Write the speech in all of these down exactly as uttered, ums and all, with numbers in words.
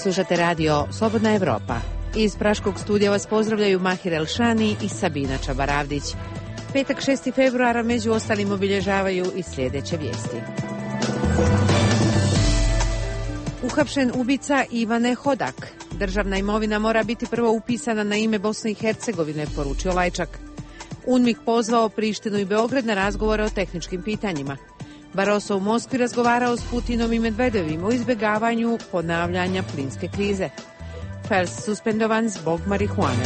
slušate radio Slobodna Evropa. Iz Praškog studija vas pozdravljaju Mahir Elšani i Sabina Čabaravdić. Petak šesti februara među ostalim obilježavaju i sljedeće vijesti. Uhapšen ubica Ivane Hodak. Državna imovina mora biti prvo upisana na ime Bosne i Hercegovine, poručio Lajčak. UNMIK pozvao Prištinu i Beograd na razgovore o tehničkim pitanjima. Barroso u Moskvi razgovarao s Putinom i Medvedevim o izbjegavanju ponavljanja plinske krize. Fels suspendovan zbog marihuane.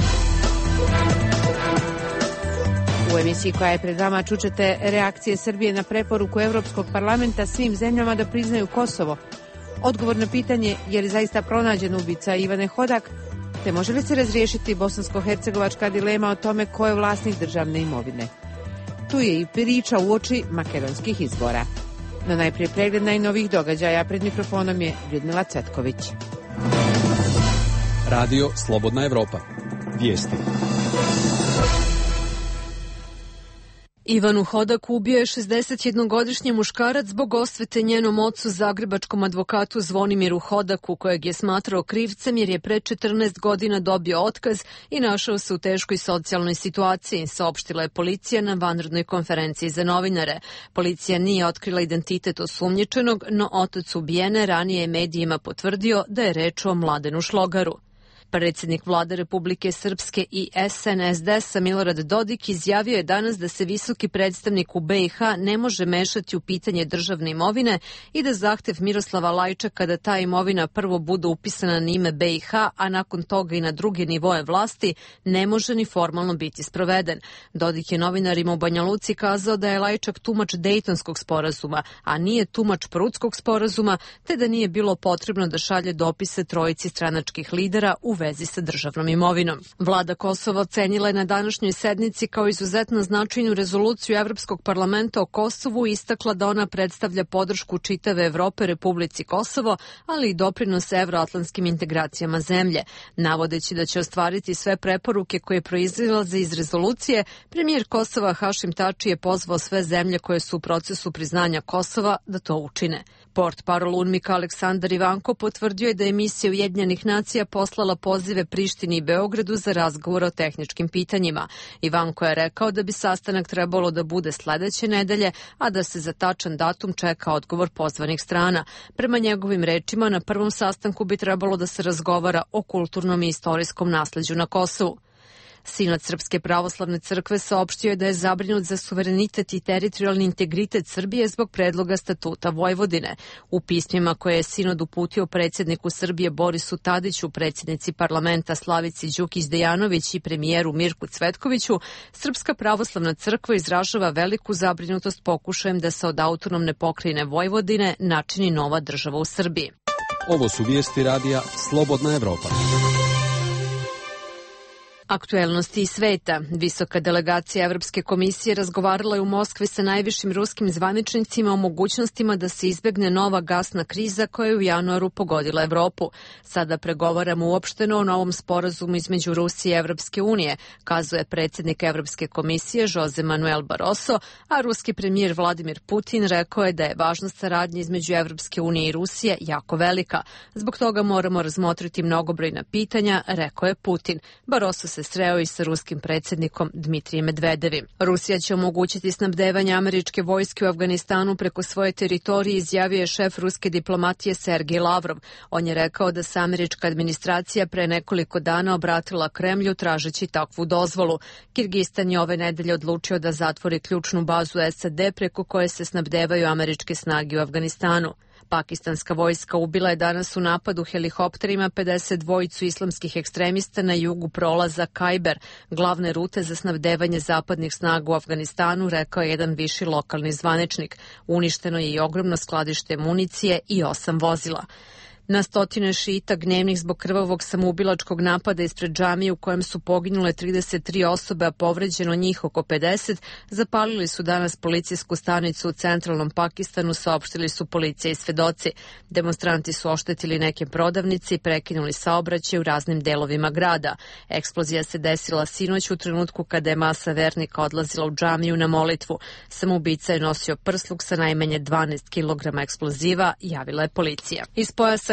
U emisiji koja je pred vama čućete reakcije Srbije na preporuku Evropskog parlamenta svim zemljama da priznaju Kosovo. Odgovor na pitanje je li zaista pronađen ubica Ivane Hodak, te može li se razriješiti bosansko-hercegovačka dilema o tome ko je vlasnik državne imovine. Tu je i priča uoči makedonskih izbora. No najprije pregled najnovijih događaja, pred mikrofonom je Ljudmila Cvetković. Radio Slobodna Evropa. Vijesti. Ivanu Hodak ubio je šezdesetjednogodišnji muškarac zbog osvete njenom ocu, zagrebačkom advokatu Zvonimiru Hodaku, kojeg je smatrao krivcem jer je pre četrnaest godina dobio otkaz i našao se u teškoj socijalnoj situaciji, saopštila je policija na vanrednoj konferenciji za novinare. Policija nije otkrila identitet osumnjičenog, no otac ubijene ranije je medijima potvrdio da je reč o Mladenu Šlogaru. Predsjednik vlade Republike Srpske i S N S D-a Milorad Dodik izjavio je danas da se visoki predstavnik u B i H ne može mešati u pitanje državne imovine i da zahtev Miroslava Lajčaka da ta imovina prvo bude upisana na ime B i H, a nakon toga i na druge nivoe vlasti, ne može ni formalno biti sproveden. Dodik je novinarima u Banja Luci kazao da je Lajčak tumač Dejtonskog sporazuma, a nije tumač Prutskog sporazuma, te da nije bilo potrebno da šalje dopise trojici stranačkih lidera u vezi sa državnom imovinom. Vlada Kosova ocenila je na današnjoj sednici kao izuzetno značajnu rezoluciju Evropskog parlamenta o Kosovu i istakla da ona predstavlja podršku čitave Evrope Republici Kosovo, ali i doprinos evroatlantskim integracijama zemlje. Navodeći da će ostvariti sve preporuke koje proizilaze iz rezolucije, premijer Kosova Hašim Tači je pozvao sve zemlje koje su u procesu priznanja Kosova da to učine. Portparol UNMIK Aleksandar Ivanko potvrdio je da je misija Ujedinjenih nacija poslala pozive Prištini i Beogradu za razgovor o tehničkim pitanjima. Ivanko je rekao da bi sastanak trebalo da bude sledeće nedelje, a da se za tačan datum čeka odgovor pozvanih strana. Prema njegovim rečima, na prvom sastanku bi trebalo da se razgovara o kulturnom i istorijskom nasleđu na Kosovu. Sinod Srpske pravoslavne crkve saopštio je da je zabrinut za suverenitet i teritorijalni integritet Srbije zbog predloga statuta Vojvodine. U pismima koje je Sinod uputio predsjedniku Srbije Borisu Tadiću, predsjednici parlamenta Slavici Đukić-Dejanović i premijeru Mirku Cvetkoviću, Srpska pravoslavna crkva izražava veliku zabrinutost pokušajem da se od autonomne pokrajine Vojvodine načini nova država u Srbiji. Ovo su vijesti radija Slobodna Evropa. Aktuelnosti iz sveta. Visoka delegacija Evropske komisije razgovarala je u Moskvi sa najvišim ruskim zvaničnicima o mogućnostima da se izbegne nova gasna kriza koja je u januaru pogodila Evropu. Sada pregovaramo uopšteno o novom sporazumu između Rusije i Evropske unije, kazuje predsjednik Evropske komisije Jose Manuel Barroso, a ruski premijer Vladimir Putin rekao je da je važnost saradnje između Evropske unije i Rusije jako velika. Zbog toga moramo razmotriti mnogobrojna pitanja, rekao je Putin. Barroso se sreo i sa ruskim predsjednikom Dmitrijem Medvedevim. Rusija će omogućiti snabdevanje američke vojske u Afganistanu preko svoje teritorije, izjavio je šef ruske diplomatije Sergej Lavrov. On je rekao da se američka administracija pre nekoliko dana obratila Kremlju tražeći takvu dozvolu. Kirgistan je ove nedelje odlučio da zatvori ključnu bazu S A D preko koje se snabdevaju američke snage u Afganistanu. Pakistanska vojska ubila je danas u napadu helikopterima pedeset dvojicu islamskih ekstremista na jugu prolaza Kajber, glavne rute za snabdevanje zapadnih snaga u Afganistanu, rekao je jedan viši lokalni zvaničnik. Uništeno je i ogromno skladište municije i osam vozila. Na stotine šita gnevnih zbog krvavog samoubilačkog napada ispred džamije u kojem su poginule trideset tri osobe, a povređeno njih oko pedeset, zapalili su danas policijsku stanicu u centralnom Pakistanu, saopštili su policija i svedoci. Demonstranti su oštetili neke prodavnice i prekinuli saobraćaj u raznim delovima grada. Eksplozija se desila sinoć u trenutku kada je masa vernika odlazila u džamiju na molitvu. Samoubica je nosio prsluk sa najmanje dvanaest kilograma eksploziva, javila je policija. Iz pojasa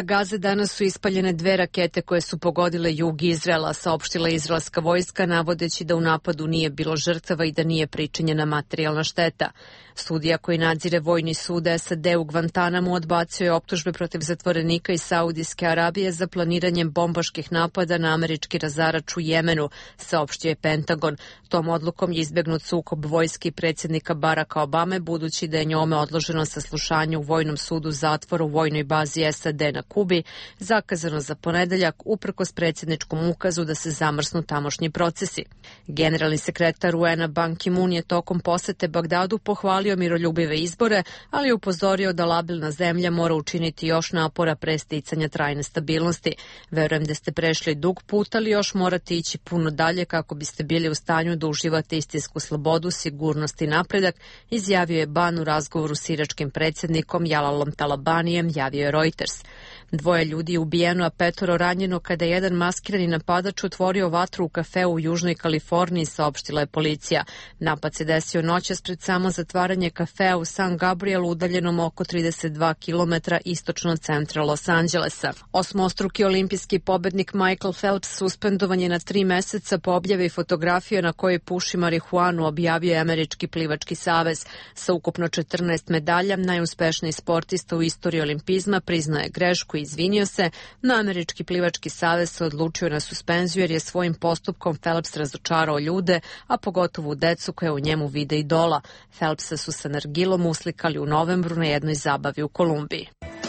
Gaze danas su ispaljene dve rakete koje su pogodile jug Izraela, saopštila izraelska vojska, navodeći da u napadu nije bilo žrtava i da nije pričinjena materijalna šteta. Sudija koji nadzire vojni sud S A D u Gvantanamu odbacio je optužbe protiv zatvorenika iz Saudijske Arabije za planiranjem bombaških napada na američki razarač u Jemenu, saopštio je Pentagon. Tom odlukom je izbegnut sukob vojske i predsjednika Baracka Obame, budući da je njome odloženo saslušanje u vojnom sudu zatvora u vojnoj bazi S A D na Kubi, zakazano za ponedeljak uprkos predsjedničkom ukazu da se zamrsnu tamošnji procesi. Generalni sekretar U N A Ban Ki-moon je tokom posete Bagdadu pohvalio miroljubive izbore, ali je upozorio da labilna zemlja mora učiniti još napora pre sticanja trajne stabilnosti. Verujem da ste prešli dug put, ali još morate ići puno dalje kako biste bili u stanju da uživate istinsku slobodu, sigurnost i napredak, izjavio je Ban u razgovoru s iračkim predsjednikom Jalalom Talabanijem, javio je Reuters. Dvoje ljudi je ubijeno, a petoro ranjeno kada je jedan maskirani napadač otvorio vatru u kafeu u Južnoj Kaliforniji, saopštila je policija. Napad se desio noćas pred samo zatvaranje kafea u San Gabrielu, udaljenom oko trideset dva kilometra istočno od centra Los Angelesa. Osmostruki olimpijski pobednik Michael Phelps suspendovan je na tri meseca po objavi fotografije na kojoj puši marihuanu, objavio je Američki plivački savez. Sa ukupno četrnaest medalja, najuspešniji sportista u istoriji olimpizma, priznao je grešku i izvinio se. Na Američki plivački savez se odlučio na suspenziju jer je svojim postupkom Phelps razočarao ljude, a pogotovo decu koje u njemu vide idola. Phelpsa su sa nargilom uslikali u novembru na jednoj zabavi u Kolumbiji.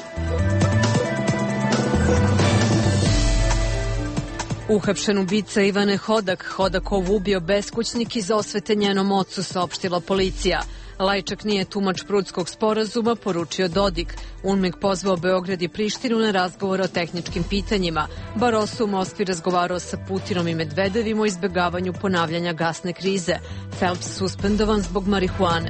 Uhapšen ubica Ivane Hodak. Hodakov ubio beskućnik iz osvete njenom ocu, saopštila policija. Lajčak nije tumač Prudskog sporazuma, poručio Dodik. UNMIK pozvao Beograd i Prištinu na razgovor o tehničkim pitanjima. Barroso u Moskvi razgovarao sa Putinom i Medvedevim o izbegavanju ponavljanja gasne krize. Phelps suspendovan zbog marihuane.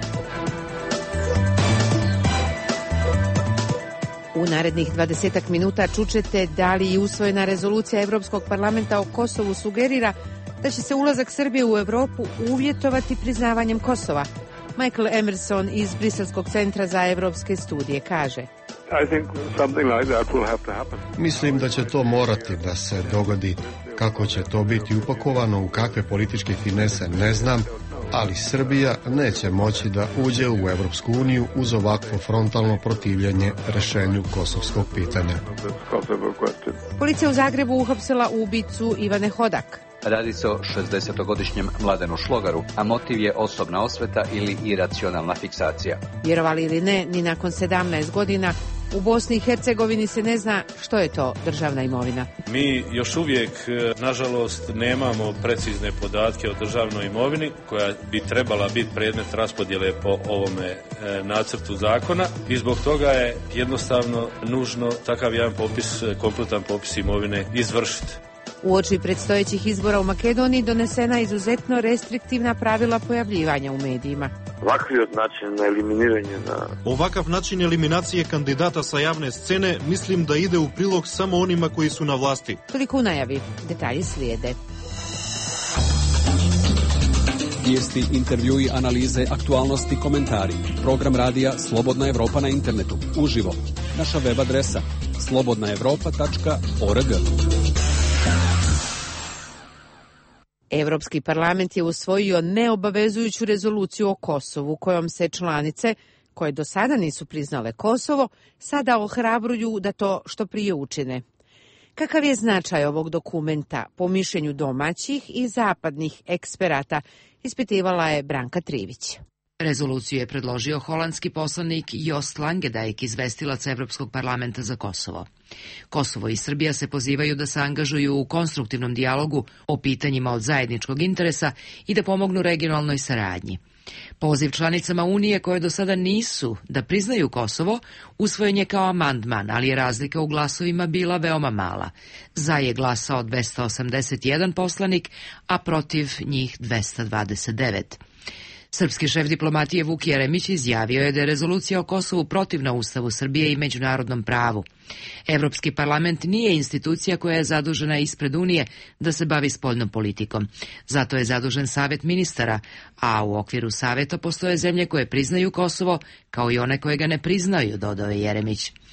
U narednih dvadesetak minuta čućete da li i usvojena rezolucija Evropskog parlamenta o Kosovu sugerira da će se ulazak Srbije u Evropu uvjetovati priznavanjem Kosova. Michael Emerson iz Briselskog centra za evropske studije kaže: I think something like that will have to happen. Mislim da će to morati da se dogodi. Kako će to biti upakovano, u kakve političke finese, ne znam, ali Srbija neće moći da uđe u Evropsku uniju uz ovakvo frontalno protivljenje rešenju kosovskog pitanja. Policija u Zagrebu uhapsila ubicu Ivane Hodak. Radi se o šezdesetogodišnjem Mladenu Šlogaru, a motiv je osobna osveta ili iracionalna fiksacija. Vjerovali ili ne, ni nakon sedamnaest godina u Bosni i Hercegovini se ne zna što je to državna imovina. Mi još uvijek, nažalost, nemamo precizne podatke o državnoj imovini koja bi trebala biti predmet raspodjele po ovome e, nacrtu zakona i zbog toga je jednostavno nužno takav jedan popis, kompletan popis imovine izvršiti. Uoči predstojećih izbora u Makedoniji donesena izuzetno restriktivna pravila pojavljivanja u medijima. Ovakvi način na eliminiranje na... Ovakav način eliminacije kandidata sa javne scene mislim da ide u prilog samo onima koji su na vlasti. Toliko u najavi. Detalji slijede. Vijesti, intervjui, analize, aktualnosti, komentari. Program radija Slobodna Evropa na internetu. Uživo. Naša web adresa slobodna evropa tačka org. Evropski parlament je usvojio neobavezujuću rezoluciju o Kosovu, kojom se članice, koje do sada nisu priznale Kosovo, sada ohrabruju da to što prije učine. Kakav je značaj ovog dokumenta po mišljenju domaćih i zapadnih eksperata, ispitivala je Branka Trivić. Rezoluciju je predložio holandski poslanik Joost Langendijk, izvestilac Evropskog parlamenta za Kosovo. Kosovo i Srbija se pozivaju da se angažuju u konstruktivnom dijalogu o pitanjima od zajedničkog interesa i da pomognu regionalnoj saradnji. Poziv članicama Unije koje do sada nisu da priznaju Kosovo usvojen je kao amandman, ali je razlika u glasovima bila veoma mala. Za je glasao dvesta osamdeset jedan poslanik, a protiv njih dvesta dvadeset devet. Srpski šef diplomatije Vuk Jeremić izjavio je da je rezolucija o Kosovu protivna Ustavu Srbije i međunarodnom pravu. Evropski parlament nije institucija koja je zadužena ispred Unije da se bavi spoljnom politikom. Zato je zadužen Savet ministara, a u okviru Saveta postoje zemlje koje priznaju Kosovo, kao i one koje ga ne priznaju, dodao je Jeremić.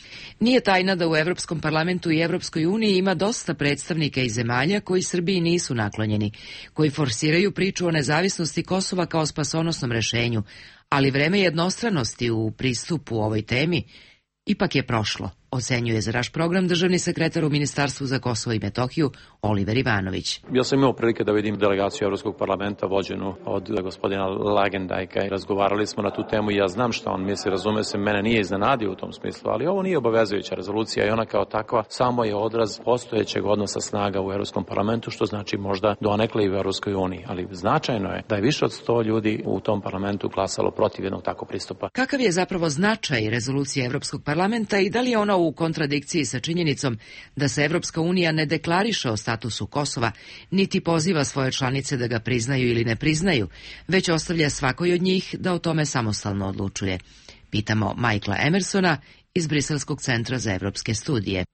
Nije tajna da u Evropskom parlamentu i Evropskoj uniji ima dosta predstavnika iz zemalja koji Srbiji nisu naklonjeni, koji forsiraju priču o nezavisnosti Kosova kao spasonosnom rešenju, ali vreme jednostranosti u pristupu ovoj temi ipak je prošlo, ocenjuje za naš program državni sekretar u Ministarstvu za Kosovo i Metohiju Oliver Ivanović. Ja sam imao prilike da vidim delegaciju Evropskog parlamenta vođenu od gospodina Lagendajka i razgovarali smo na tu temu i ja znam šta on misli, razume se, mene nije iznenadio u tom smislu, ali ovo nije obavezujuća rezolucija i ona kao takva samo je odraz postojećeg odnosa snaga u Evropskom parlamentu, što znači možda donekle i u Evropskoj uniji, ali značajno je da je više od sto ljudi u tom parlamentu glasalo protiv jednog takvog pristupa. Kakav je zapravo značaj rezolucije Evropskog parlamenta i da li je ona u kontradikciji sa činjenicom da se Evropska unija ne deklariše o statusu Kosova, niti poziva svoje članice da ga priznaju ili ne priznaju, već ostavlja svakoj od njih da o tome samostalno odlučuje. Pitamo Michaela Emersona iz Briselskog centra za evropske studije.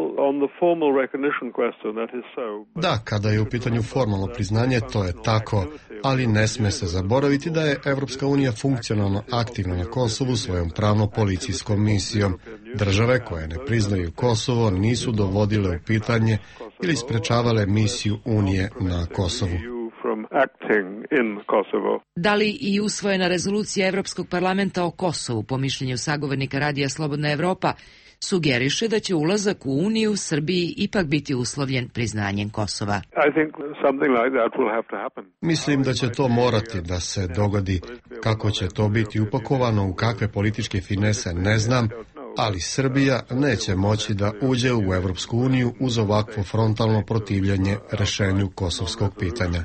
Da, kada je u pitanju formalno priznanje, to je tako, ali ne sme se zaboraviti da je Evropska unija funkcionalno aktivna na Kosovu svojom pravno-policijskom misijom. Države koje ne priznaju Kosovo nisu dovodile u pitanje ili sprečavale misiju Unije na Kosovu. Da li i usvojena rezolucija Evropskog parlamenta o Kosovu, po mišljenju sagovornika Radija Slobodna Evropa, sugeriše da će ulazak u Uniju Srbiji ipak biti uslovljen priznanjem Kosova? Mislim da će to morati da se dogodi. Kako će to biti upakovano, u kakve političke finese, ne znam, ali Srbija neće moći da uđe u Evropsku uniju uz ovakvo frontalno protivljenje rešenju kosovskog pitanja.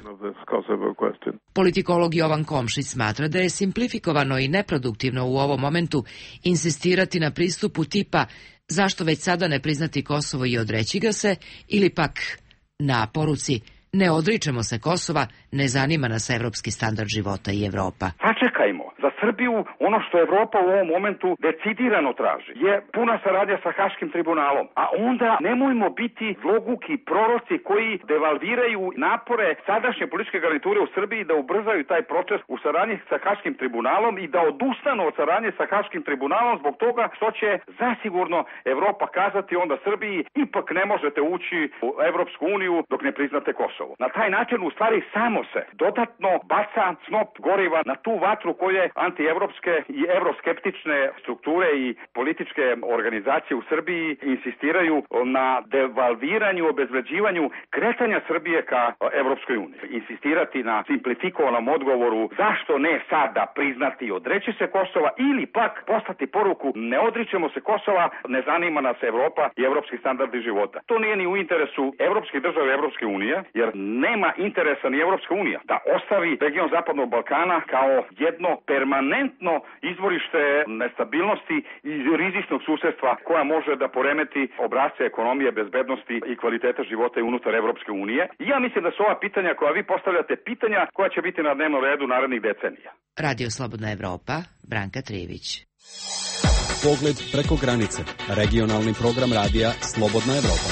Politikolog Jovan Komšić smatra da je simplifikovano i neproduktivno u ovom momentu insistirati na pristupu tipa zašto već sada ne priznati Kosovo i odreći ga se, ili pak na poruci ne odričemo se Kosova, ne zanima nas evropski standard života i Evropa. Sačekajmo. Za Srbiju ono što Evropa u ovom momentu decidirano traži je puna saradnja sa Haškim tribunalom. A onda nemojmo biti zloguki proroci koji devalviraju napore sadašnje političke garniture u Srbiji da ubrzaju taj proces u saradnji sa Haškim tribunalom i da odustanu od saradnje sa Haškim tribunalom zbog toga što će zasigurno Evropa kazati onda Srbiji ipak ne možete ući u Evropsku uniju dok ne priznate Kosovo. Na taj način u stvari samo se dodatno baca snop goriva na tu vatru koje antievropske i evroskeptične strukture i političke organizacije u Srbiji insistiraju na devalviranju, obezvređivanju kretanja Srbije ka Evropskoj uniji. Insistirati na simplifikovanom odgovoru zašto ne sada priznati i odreći se Kosova ili pak poslati poruku ne odričemo se Kosova, ne zanima nas Evropa i evropski standardi života. To nije ni u interesu evropskih država i Evropske unije, jer nema interesa ni Evropska unija da ostavi region Zapadnog Balkana kao jedno permanentno izvorište nestabilnosti i rizičnog susedstva koja može da poremeti obrasce ekonomije, bezbednosti i kvaliteta života i unutar Evropske unije. I ja mislim da su ova pitanja koja vi postavljate pitanja koja će biti na dnevnom redu narednih decenija. Radio Slobodna Evropa, Branka Trivić. Pogled preko granice. Regionalni program radija Slobodna Evropa.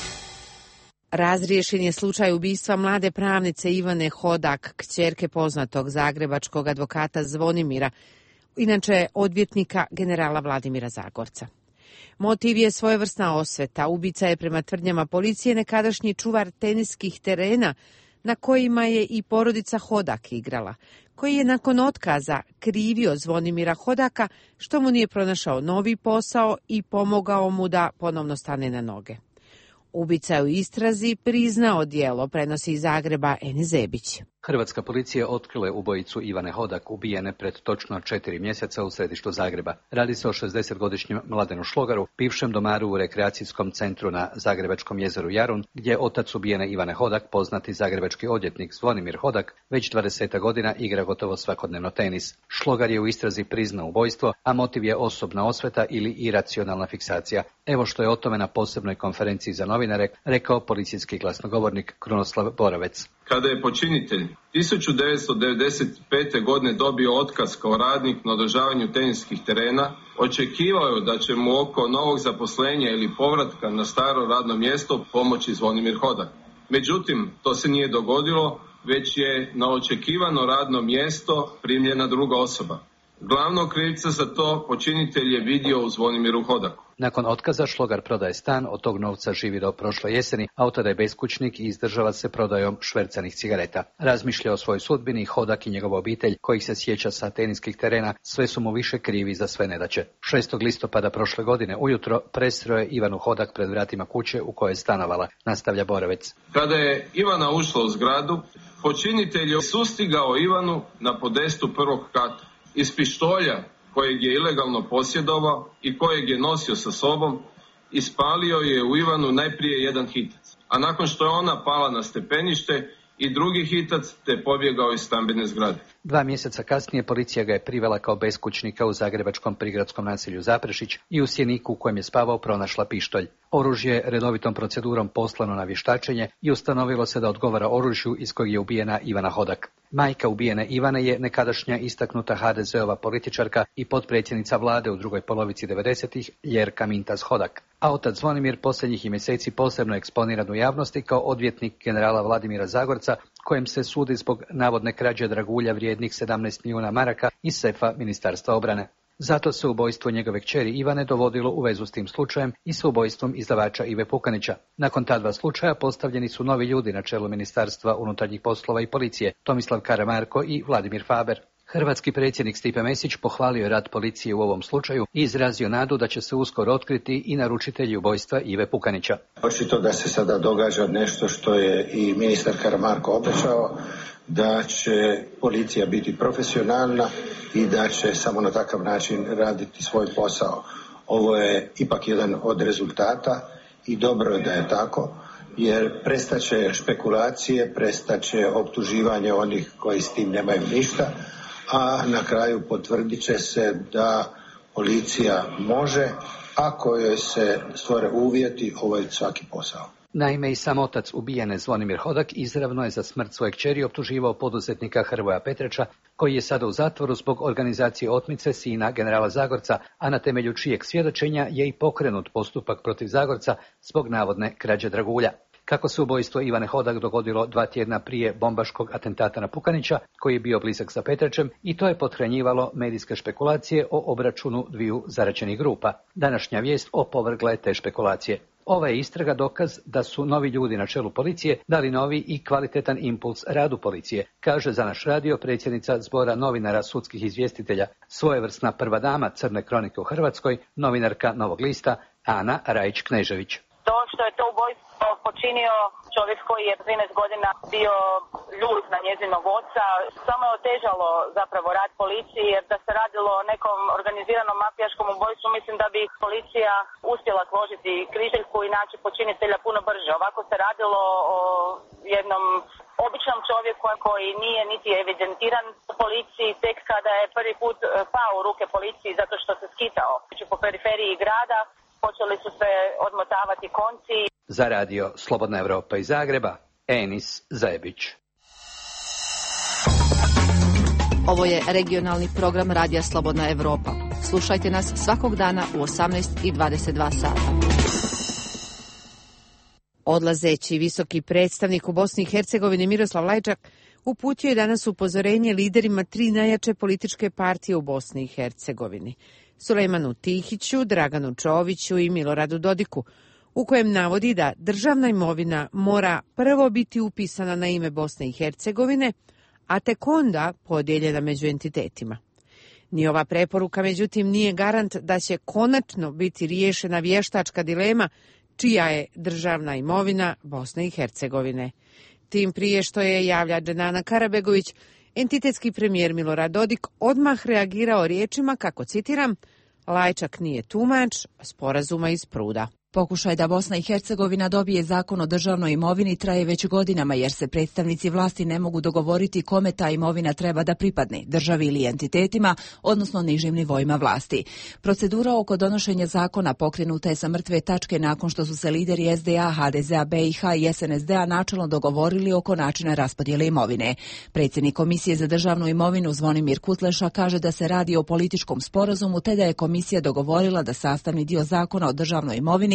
Razriješen je slučaj ubistva mlade pravnice Ivane Hodak, kćerke poznatog zagrebačkog advokata Zvonimira, inače odvjetnika generala Vladimira Zagorca. Motiv je svojevrsna osveta. Ubica je prema tvrdnjama policije nekadašnji čuvar teniskih terena na kojima je i porodica Hodak igrala, koji je nakon otkaza krivio Zvonimira Hodaka što mu nije pronašao novi posao i pomogao mu da ponovno stane na noge. Ubica je u istrazi priznao djelo, prenosi iz Zagreba Eni Zebić. Hrvatska policija otkrila je ubojicu Ivane Hodak, ubijene pred točno četiri mjeseca u središtu Zagreba. Radi se o šezdesetgodišnjem Mladenu Šlogaru, bivšem domaru u rekreacijskom centru na Zagrebačkom jezeru Jarun, gdje je otac ubijene Ivane Hodak, poznati zagrebački odvjetnik Zvonimir Hodak, već dvadeset godina igra gotovo svakodnevno tenis. Šlogar je u istrazi priznao ubojstvo, a motiv je osobna osveta ili iracionalna fiksacija. Evo što je o tome na posebnoj konferenciji za novinare rekao policijski glasnogovornik Krunoslav Borovec. Kada je počinitelj tisuću devetsto devedeset pete. godine dobio otkaz kao radnik na održavanju teniskih terena, očekivao je da će mu oko novog zaposlenja ili povratka na staro radno mjesto pomoći Zvonimir Hodak. Međutim, to se nije dogodilo, već je na očekivano radno mjesto primljena druga osoba. Glavnog krivca za to počinitelj je vidio u Zvonimiru Hodaku. Nakon otkaza Šlogar prodaje stan, od tog novca živi do prošle jeseni, a tada je beskućnik i izdržava se prodajom švercanih cigareta. Razmišlja o svojoj sudbini, Hodak i njegova obitelj, kojih se sjeća sa teniskih terena, sve su mu više krivi za sve nedaće. šestog listopada prošle godine ujutro presreo je Ivanu Hodak pred vratima kuće u kojoj je stanovala, nastavlja Borovec. Kada je Ivana ušla u zgradu, počinitelj je sustigao Ivanu na podestu prvog kata. Iz pištolja kojeg je ilegalno posjedovao i kojeg je nosio sa sobom, ispalio je u Ivanu najprije jedan hitac, a nakon što je ona pala na stepenište i drugi hitac, te pobjegao iz stambene zgrade. Dva mjeseca kasnije policija ga je privela kao beskućnika u zagrebačkom prigradskom naselju Zaprešić i u sjeniku u kojem je spavao pronašla pištolj. Oružje je redovitom procedurom poslano na vještačenje i ustanovilo se da odgovara oružju iz kojeg je ubijena Ivana Hodak. Majka ubijene Ivane je nekadašnja istaknuta ha de ze ova političarka i potpredsjednica vlade u drugoj polovici devedesetih Ljerka Mintas Hodak. A otac Zvonimir posljednjih je mjeseci posebno eksponiran u javnosti kao odvjetnik generala Vladimira Zagorca, kojem se sudi zbog navodne krađe dragulja vrijednih sedamnaest milijuna maraka iz sefa Ministarstva obrane. Zato se ubojstvo njegove kćeri Ivane dovodilo u vezu s tim slučajem i s ubojstvom izdavača Ive Pukanića. Nakon ta dva slučaja postavljeni su novi ljudi na čelu Ministarstva unutarnjih poslova i policije, Tomislav Karamarko i Vladimir Faber. Hrvatski predsjednik Stipe Mesić pohvalio je rad policije u ovom slučaju i izrazio nadu da će se uskoro otkriti i naručitelji ubojstva Ive Pukanića. Očito da se sada događa nešto što je i ministar Karamarko obećao, da će policija biti profesionalna i da će samo na takav način raditi svoj posao. Ovo je ipak jedan od rezultata i dobro je da je tako, jer prestaće špekulacije, prestaće optuživanje onih koji s tim nemaju ništa, a na kraju potvrdit će se da policija može, ako joj se stvore uvjeti, obaviti svaki posao. Naime, i sam otac ubijene Zvonimir Hodak izravno je za smrt svoje kćeri optuživao poduzetnika Hrvoja Petreča, koji je sada u zatvoru zbog organizacije otmice sina generala Zagorca, a na temelju čijeg svjedočenja je i pokrenut postupak protiv Zagorca zbog navodne krađe dragulja. Kako se ubojstvo Ivane Hodak dogodilo dva tjedna prije bombaškog atentata na Pukanića, koji je bio blizak sa Petrečem, i to je pothranjivalo medijske špekulacije o obračunu dviju zaraćenih grupa. Današnja vijest opovrgla je te špekulacije. Ova je istraga dokaz da su novi ljudi na čelu policije dali novi i kvalitetan impuls radu policije, kaže za naš radio predsjednica Zbora novinara sudskih izvjestitelja, svojevrsna prva dama crne kronike u Hrvatskoj, novinarka Novog lista Ana Rajić-Knežević. To što je to ubojstvo počinio čovjek koji je trinaest godina bio ljut na njezinog oca, samo je otežalo zapravo rad policije, jer da se radilo o nekom organiziranom mafijaškom ubojstvu, mislim da bi policija uspjela složiti križaljku i naći počinitelja puno brže. Ovako se radilo o jednom običnom čovjeku koji nije niti evidentiran u policiji, tek kada je prvi put pao u ruke policiji zato što se skitao po periferiji grada, počeli su se odmotavati konci. Za radio Slobodna Evropa iz Zagreba, Enis Zajebić. Ovo je regionalni program Radija Slobodna Evropa. Slušajte nas svakog dana u osamnaest i dvadeset dva sata. Odlazeći visoki predstavnik u Bosni i Hercegovini Miroslav Lajčak uputio je danas upozorenje liderima tri najjače političke partije u Bosni i Hercegovini, Sulejmanu Tihiću, Draganu Čoviću i Miloradu Dodiku, u kojem navodi da državna imovina mora prvo biti upisana na ime Bosne i Hercegovine, a tek onda podijeljena među entitetima. Ni ova preporuka, međutim, nije garant da će konačno biti riješena vještačka dilema čija je državna imovina Bosne i Hercegovine. Tim prije što je, javlja Dženana Karabegović, entitetski premijer Milorad Dodik odmah reagirao riječima kako, citiram, Lajčak nije tumač sporazuma iz Pruda. Pokušaj da Bosna i Hercegovina dobije zakon o državnoj imovini traje već godinama, jer se predstavnici vlasti ne mogu dogovoriti kome ta imovina treba da pripadne, državi ili entitetima, odnosno nižim nivoima vlasti. Procedura oko donošenja zakona pokrenuta je sa mrtve tačke nakon što su se lideri es de a, ha de ze a, be i ha i es en es de a načelno dogovorili oko načina raspodjele imovine. Predsjednik Komisije za državnu imovinu Zvonimir Kutleša kaže da se radi o političkom sporazumu, te da je komisija dogovorila da sastavni dio zakona o državnoj imovini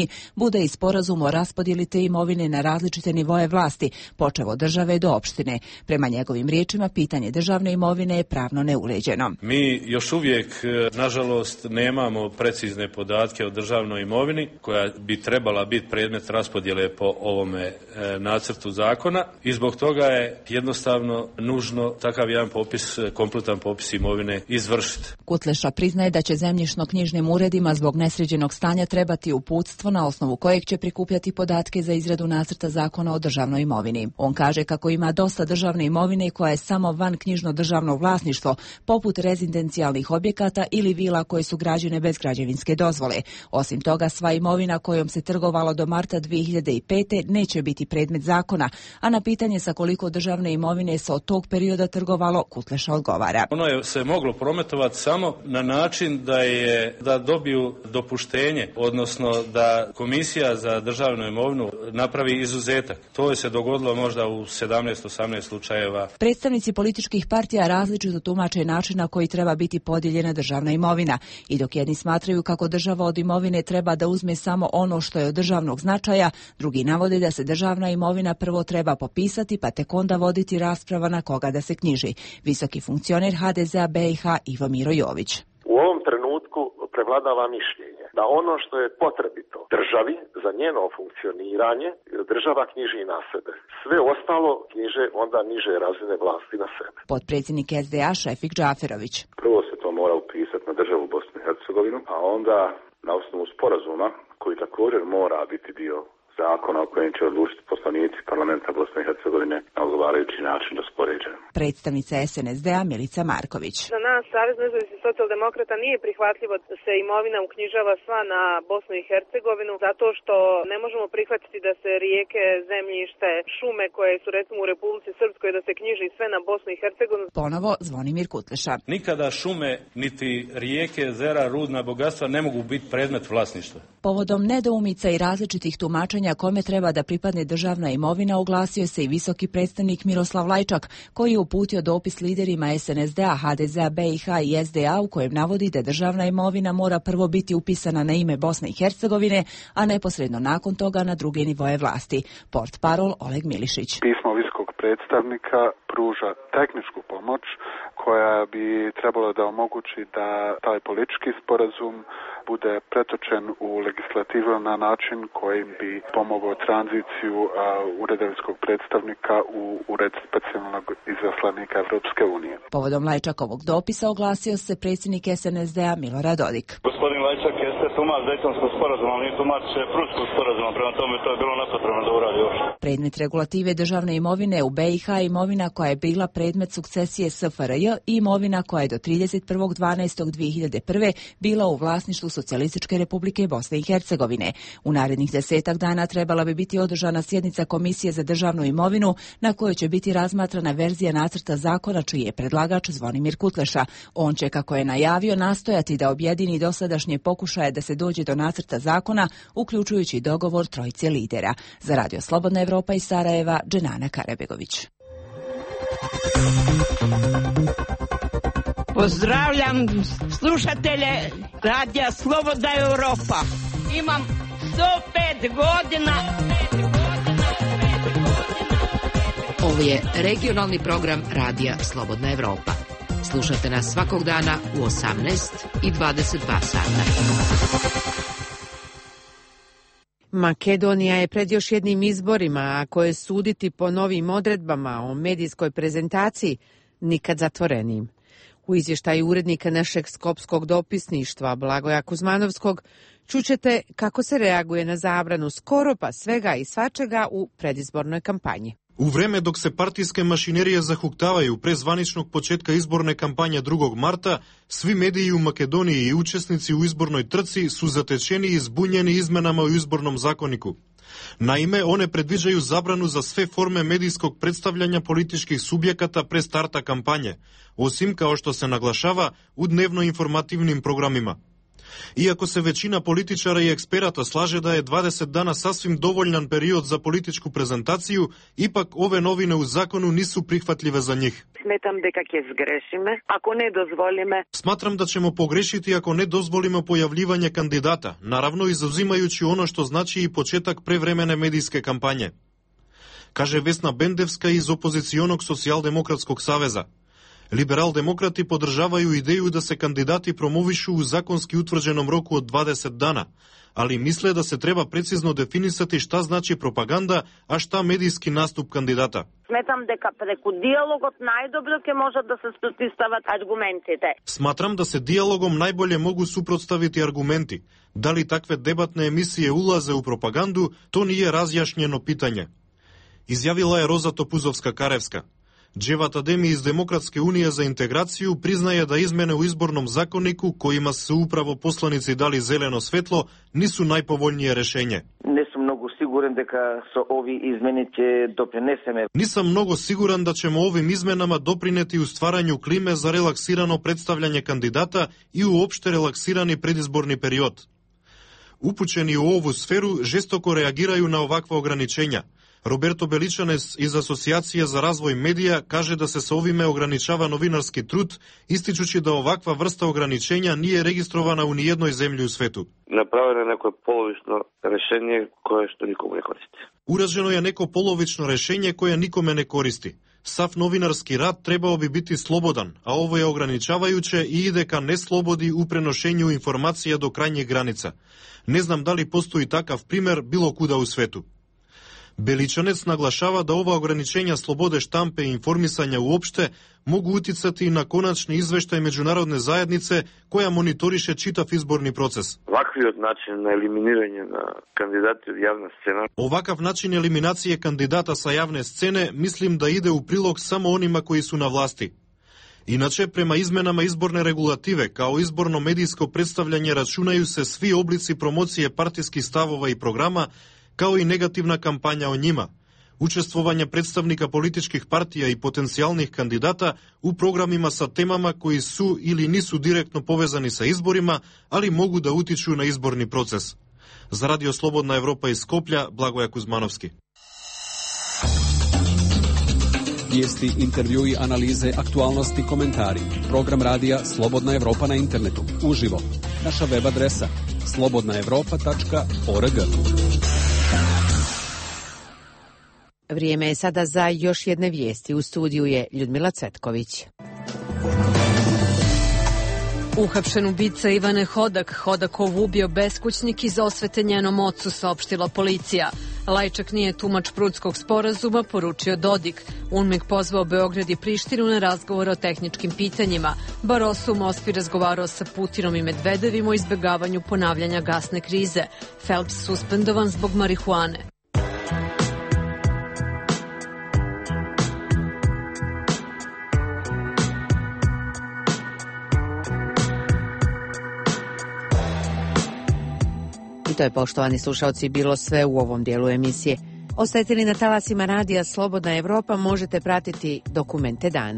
ispuni, bude i sporazum o raspodjeli te imovine na različite nivoe vlasti, počev od države do opštine. Prema njegovim riječima, pitanje državne imovine je pravno neuređeno. Mi još uvijek, nažalost, nemamo precizne podatke o državnoj imovini koja bi trebala biti predmet raspodjele po ovome e, nacrtu zakona i zbog toga je jednostavno nužno takav jedan popis, kompletan popis imovine izvršiti. Kutleša priznaje da će zemljišno-knjižnim uredima zbog nesređenog stanja trebati uputstvo na osnovu kojeg će prikupljati podatke za izradu nacrta zakona o državnoj imovini. On kaže kako ima dosta državne imovine koja je samo van knjižno državno vlasništvo, poput rezidencijalnih objekata ili vila koje su građene bez građevinske dozvole. Osim toga, sva imovina kojom se trgovalo do marta dvije hiljade pete. neće biti predmet zakona, a na pitanje sa koliko državne imovine se od tog perioda trgovalo, Kutleša odgovara. Ono je se moglo prometovati samo na način da je da dobiju dopuštenje, odnosno da Komisija za državnu imovinu napravi izuzetak. To je se dogodilo možda u sedamnaest osamnaest slučajeva. Predstavnici političkih partija različito tumače način na koji treba biti podijeljena državna imovina i dok jedni smatraju kako država od imovine treba da uzme samo ono što je od državnog značaja, drugi navode da se državna imovina prvo treba popisati pa tek onda voditi rasprava na koga da se knjiži. Visoki funkcioner ha de zea be i ha Ivo Miro Jović. U ovom trenutku prevladava mišljenje da ono što je potrebito državi za njeno funkcioniranje, država knjiži na sebe. Sve ostalo knjiže onda niže razine vlasti na sebe. Potpredsjednik es de a Šefik Džaferović. Prvo se to mora upisati na državu Bosnu i Hercegovinu, a onda na osnovu sporazuma koji također mora biti dio zakona o kojem će odlučiti poslanici parlamenta Bosne i Hercegovine na odgovarajući način raspoređen. Predstavnica es en es de a Milica Marković. Za nas, Savez nezavisnih socijaldemokrata, nije prihvatljivo da se imovina uknjižava sva na Bosnu i Hercegovinu, zato što ne možemo prihvatiti da se rijeke, zemljište, šume koje su recimo u Republici Srpskoj da se knjiži sve na Bosnu i Hercegovinu. Ponovo Zvonimir Kutleša. Nikada šume, niti rijeke, jezera, rudna bogatstva ne mogu biti predmet vlasništva. Povodom nedoumica i različitih tumačenja kome treba da pripadne državna imovina, oglasio se i visoki predstavnik Miroslav Lajčak, koji je uputio dopis liderima es en es de a, ha de zea, be i ha i es de a u kojem navodi da državna imovina mora prvo biti upisana na ime Bosne i Hercegovine, a neposredno nakon toga na druge nivoje vlasti. Portparol Oleg Milišić. Pismo visokog predstavnika pruža tehničku pomoć koja bi trebalo da omogući da taj politički sporazum bude pretočen u legislativu na način kojim bi pomogao tranziciju a, ureda visokog predstavnika u ured specijalnog izaslanika Evropske unije. Povodom Lajčakovog dopisa oglasio se predsjednik es en es de a Milorad Dodik. Gospodin Lajčak jeste tumač Dejtonskog sporazuma, ali nije tumač Prutskog sporazuma, prema tome to je bilo nepotrebno da uradi još. Predmet regulative državne imovine u be i ha je imovina koja je bila predmet sukcesije es ef er je i imovina koja je do trideset prvog dvanaestog dvije hiljade prve. bila u vlasništvu Socijalističke republike Bosne i Hercegovine. U narednih desetak dana trebala bi biti održana sjednica Komisije za državnu imovinu na kojoj će biti razmatrana verzija nacrta zakona čiji je predlagač Zvonimir Kutleša. On će, kako je najavio, nastojati da objedini dosadašnje pokušaje da se dođe do nacrta zakona, uključujući dogovor trojice lidera. Za Radio Slobodna Evropa iz Sarajeva, Dženana Karabegović. Pozdravljam slušatelje Radija Slobodna Evropa. Imam sto pet godina. Ovo je regionalni program Radija Slobodna Evropa. Slušate nas svakog dana u osamnaest i dvadeset dva sata. Makedonija je pred još jednim izborima, a koje suditi po novim odredbama o medijskoj prezentaciji nikad zatvorenijim. U izvještaju urednika našeg skopskog dopisništva Blagoja Kuzmanovskog čućete kako se reaguje na zabranu skoro pa svega i svačega u predizbornoj kampanji. U vreme dok se partijske mašinerije zahuktavaju pre zvaničnog početka izborne kampanje drugog marta, svi mediji u Makedoniji i učesnici u izbornoj trci su zatečeni i zbunjeni izmenama u izbornom zakoniku. Naime, one predviđaju zabranu za sve forme medijskog predstavljanja političkih subjekata pre starta kampanje, osim, kao što se naglašava, u dnevno-informativnim programima. Iako se većina političara i eksperata slaže da je dvadeset dana sasvim dovoljan period za političku prezentaciju, ipak ove novine u zakonu nisu prihvatljive za njih. Сметам дека ќе згрешиме, ако не дозволиме. Smatram da ćemo pogrešiti ako ne dozvolimo pojavljivanje kandidata, naravno izuzimajući ono što znači i početak prevremene medijske kampanje. Kaže Vesna Bendevska iz opozicionog Socijaldemokratskog saveza. Liberal-demokrati podržavaju ideju da se kandidati promovišu u zakonski utvrđenom roku od dvadeset dana, ali misle da se treba precizno definisati šta znači propaganda, a šta medijski nastup kandidata. Сметам дека преку диалогот најдобро ќе можат да се спротивстават аргументите. Smatram da se dijalogom najbolje mogu suprotstaviti argumenti. Da li takve debatne emisije ulaze u propagandu, to nije razjašnjeno pitanje. Izjavila je Roza Topuzovska-Karevska. Dževat Ademi iz Demokratske unije za integraciju priznaje da izmene u izbornom zakoniku, kojima su upravo poslanici dali zeleno svetlo, nisu najpovoljnije rešenje. Не сум многу сигурен дека со ови измени ќе допринесеме. Nisam mnogo siguran da ćemo ovim izmenama doprineti u stvaranju klime za relaksirano predstavljanje kandidata i uopšte relaksirani predizborni period. Upućeni u ovu sferu žestoko reagiraju na ovakva ograničenja. Roberto Beličanes iz Asocijacije za razvoj medija kaže da se sa ovime ograničava novinarski trud, ističući da ovakva vrsta ograničenja nije registrovana u nijednoj zemlji u svetu. Направено е некое половично решение кое што никому не користи. Urađeno je neko polovično rešenje koje nikome ne koristi. Sav novinarski rad trebao bi biti slobodan, a ovo je ograničavajuće i ide ka neslobodi u prenošenju informacija do krajnjih granica. Ne znam da li postoji takav primer bilo kuda u svetu. Beličanec naglašava da ova ograničenja slobode štampe i informisanja uopšte mogu uticati na konačni izveštaj međunarodne zajednice koja monitoriše čitav izborni proces. Ваквиот начин на елиминирање на кандидати од јавна сцена. Ovakav način eliminacije kandidata sa javne scene mislim da ide u prilog samo onima koji su na vlasti. Inače, prema izmenama izborne regulative, kao izborno medijsko predstavljanje računaju se svi oblici promocije partijskih stavova i programa, kao i negativna kampanja o njima, učestvovanje predstavnika političkih partija i potencijalnih kandidata u programima sa temama koji su ili nisu direktno povezani sa izborima, ali mogu da utiču na izborni proces. Za Radio Slobodna Evropa iz Skoplja, Blagoja Kuzmanovski. Vijesti, intervjui, analize, aktualnosti, komentari. Program radija Slobodna Evropa na internetu. Uživo. Naša web adresa slobodna evropa tačka org. Vrijeme je sada za još jedne vijesti. U studiju je Ljudmila Cvetković. Uhapšen ubica Ivane Hodak, Hodakov ubio beskućnik iz osvete njenom ocu, saopštila policija. Lajčak nije tumač Prudskog sporazuma, poručio Dodik. UNMIK pozvao Beograd i Prištinu na razgovor o tehničkim pitanjima. Barroso u Moskvi razgovarao sa Putinom i Medvedevim o izbegavanju ponavljanja gasne krize. Phelps suspendovan zbog marihuane. I to je, poštovani slušalci, bilo sve u ovom dijelu emisije. Ostajete li na talasima radija Slobodna Evropa, možete pratiti dokumente dana.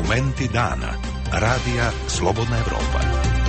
Dokumenti dana. Radija Slobodna Evropa.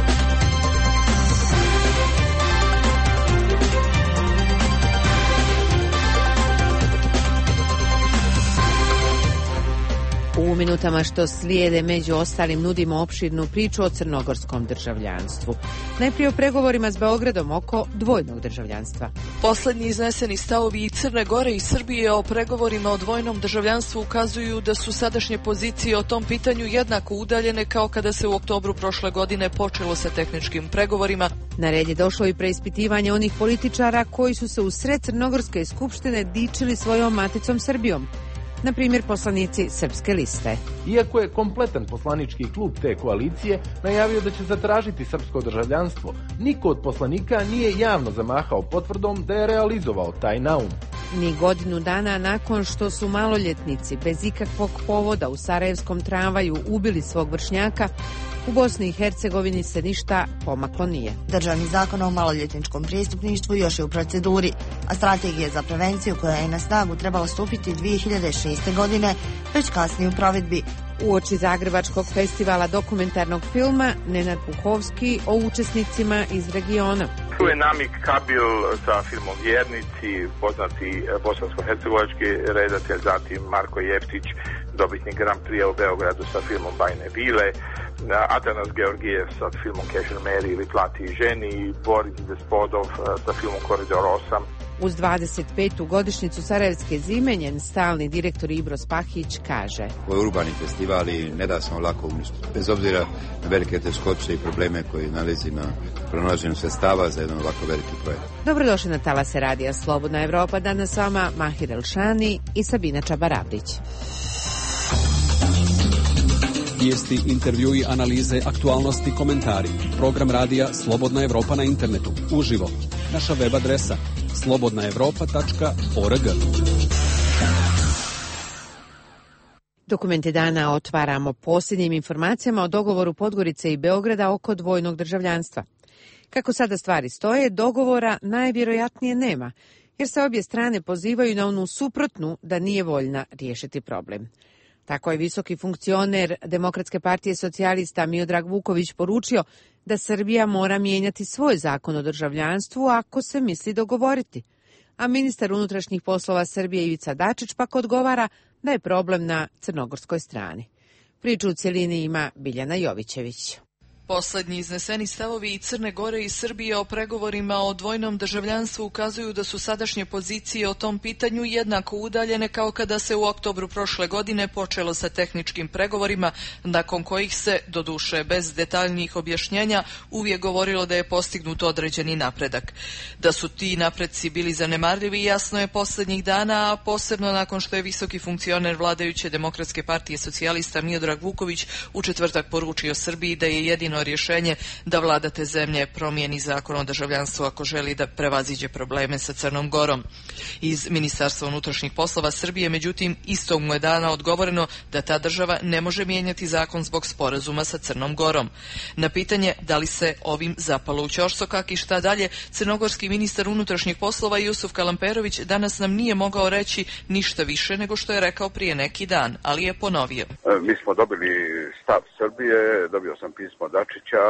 U minutama što slijede među ostalim nudimo opširnu priču o crnogorskom državljanstvu. Najprije o pregovorima s Beogradom oko dvojnog državljanstva. Poslednji izneseni stavovi i Crne Gore i Srbije o pregovorima o dvojnom državljanstvu ukazuju da su sadašnje pozicije o tom pitanju jednako udaljene kao kada se u oktobru prošle godine počelo sa tehničkim pregovorima. Na red je došlo i preispitivanje onih političara koji su se u sred Crnogorske skupštine dičili svojom maticom Srbijom. Na primjer, poslanici Srpske liste. Iako je kompletan poslanički klub te koalicije najavio da će zatražiti srpsko državljanstvo, niko od poslanika nije javno zamahao potvrdom da je realizovao taj naum. Ni godinu dana nakon što su maloljetnici bez ikakvog povoda u sarajevskom tramvaju ubili svog vršnjaka, u Bosni i Hercegovini se ništa pomaklo nije. Državni zakon o maloljetničkom pristupništvu još je u proceduri, a strategija za prevenciju koja je na snagu trebala stupiti dvije hiljade šeste. godine, već kasnije u provedbi. Uoči Zagrebačkog festivala dokumentarnog filma Nenad Puhovski o učesnicima iz regiona. Tu je Namik Kabil sa filmom Vjernici, poznati bosansko-hercegovački redatelj, zatim Marko Jeftić, dobitnik Grand Prix u Beogradu sa filmom Bajne vile, Atanas Georgijev sa filmom Kešer Meri ili Plati ženi i Boris Despodov sa filmom Koridor osam. Uz dvadeset petu godišnjicu Sarajevske zime, njen stalni direktor Ibro Spahić kaže: Ovo je urbani festival i ne da se lako uništiti. Bez obzira na velike teškoće i probleme koji nalazi na pronalaženju sredstava za jedan ovako veliki projekt. Dobrodošli na talase Radija Slobodna Evropa. Danas s vama Mahir Elšani i Sabina Čabarabdić. Vijesti, intervjui, analize, aktualnosti, komentari. Program radija Slobodna Evropa na internetu. Uživo. Naša web adresa slobodna evropa tačka org. Dokumenti dana otvaramo posljednjim informacijama o dogovoru Podgorice i Beograda oko dvojnog državljanstva. Kako sada stvari stoje, dogovora najvjerojatnije nema, jer se obje strane pozivaju na onu suprotnu da nije voljna riješiti problem. Tako je visoki funkcioner Demokratske partije socijalista Miodrag Vuković poručio da Srbija mora mijenjati svoj zakon o državljanstvu ako se misli dogovoriti. A ministar unutrašnjih poslova Srbije Ivica Dačić pak odgovara da je problem na crnogorskoj strani. Priču u cjelini ima Biljana Jovićević. Poslednji izneseni stavovi i Crne Gore i Srbije o pregovorima o dvojnom državljanstvu ukazuju da su sadašnje pozicije o tom pitanju jednako udaljene kao kada se u oktobru prošle godine počelo sa tehničkim pregovorima, nakon kojih se, doduše bez detaljnijih objašnjenja, uvijek govorilo da je postignut određeni napredak. Da su ti napredci bili zanemarljivi jasno je poslednjih dana, a posebno nakon što je visoki funkcioner vladajuće Demokratske partije socijalista Miodrag Vuković u četvrtak poručio Srbiji da je jedino rješenje da vlada te zemlje promijeni zakon o državljanstvu ako želi da prevaziđe probleme sa Crnom Gorom. Iz Ministarstva unutrašnjih poslova Srbije, međutim, istog mu je dana odgovoreno da ta država ne može mijenjati zakon zbog sporazuma sa Crnom Gorom. Na pitanje da li se ovim zapalo u ćorsokak i šta dalje, crnogorski ministar unutrašnjih poslova Jusuf Kalamperović danas nam nije mogao reći ništa više nego što je rekao prije neki dan, ali je ponovio. Mi smo dobili stav Srbije, dobio sam pismo Dačića,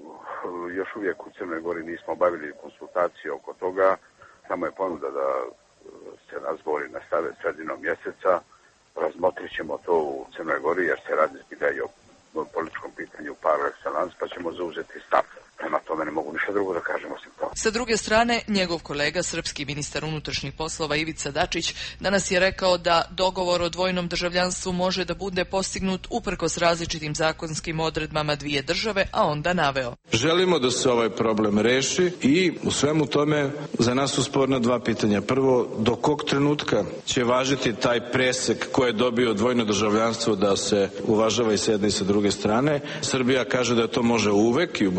još uvijek u Crnoj Gori nismo obavili konsultacije oko toga, samo je ponuda da se razgovori nastave sredinom mjeseca, razmotrit ćemo to u Crnoj Gori jer se radi da je o političkom pitanju par excellence, pa ćemo zauzeti stav. Prema tome ne mogu ništa drugo da kažem osim to. Sa druge strane, njegov kolega, srpski ministar unutrašnjih poslova Ivica Dačić, danas je rekao da dogovor o dvojnom državljanstvu može da bude postignut uprkos različitim zakonskim odredbama dvije države, a onda naveo. Želimo da se ovaj problem reši i u svemu tome za nas su sporna dva pitanja. Prvo, do kog trenutka će važiti taj presek ko je dobio dvojno državljanstvo da se uvažava i s jedne i sa druge strane. Srbija kaže da to može uvek i u budućnosti.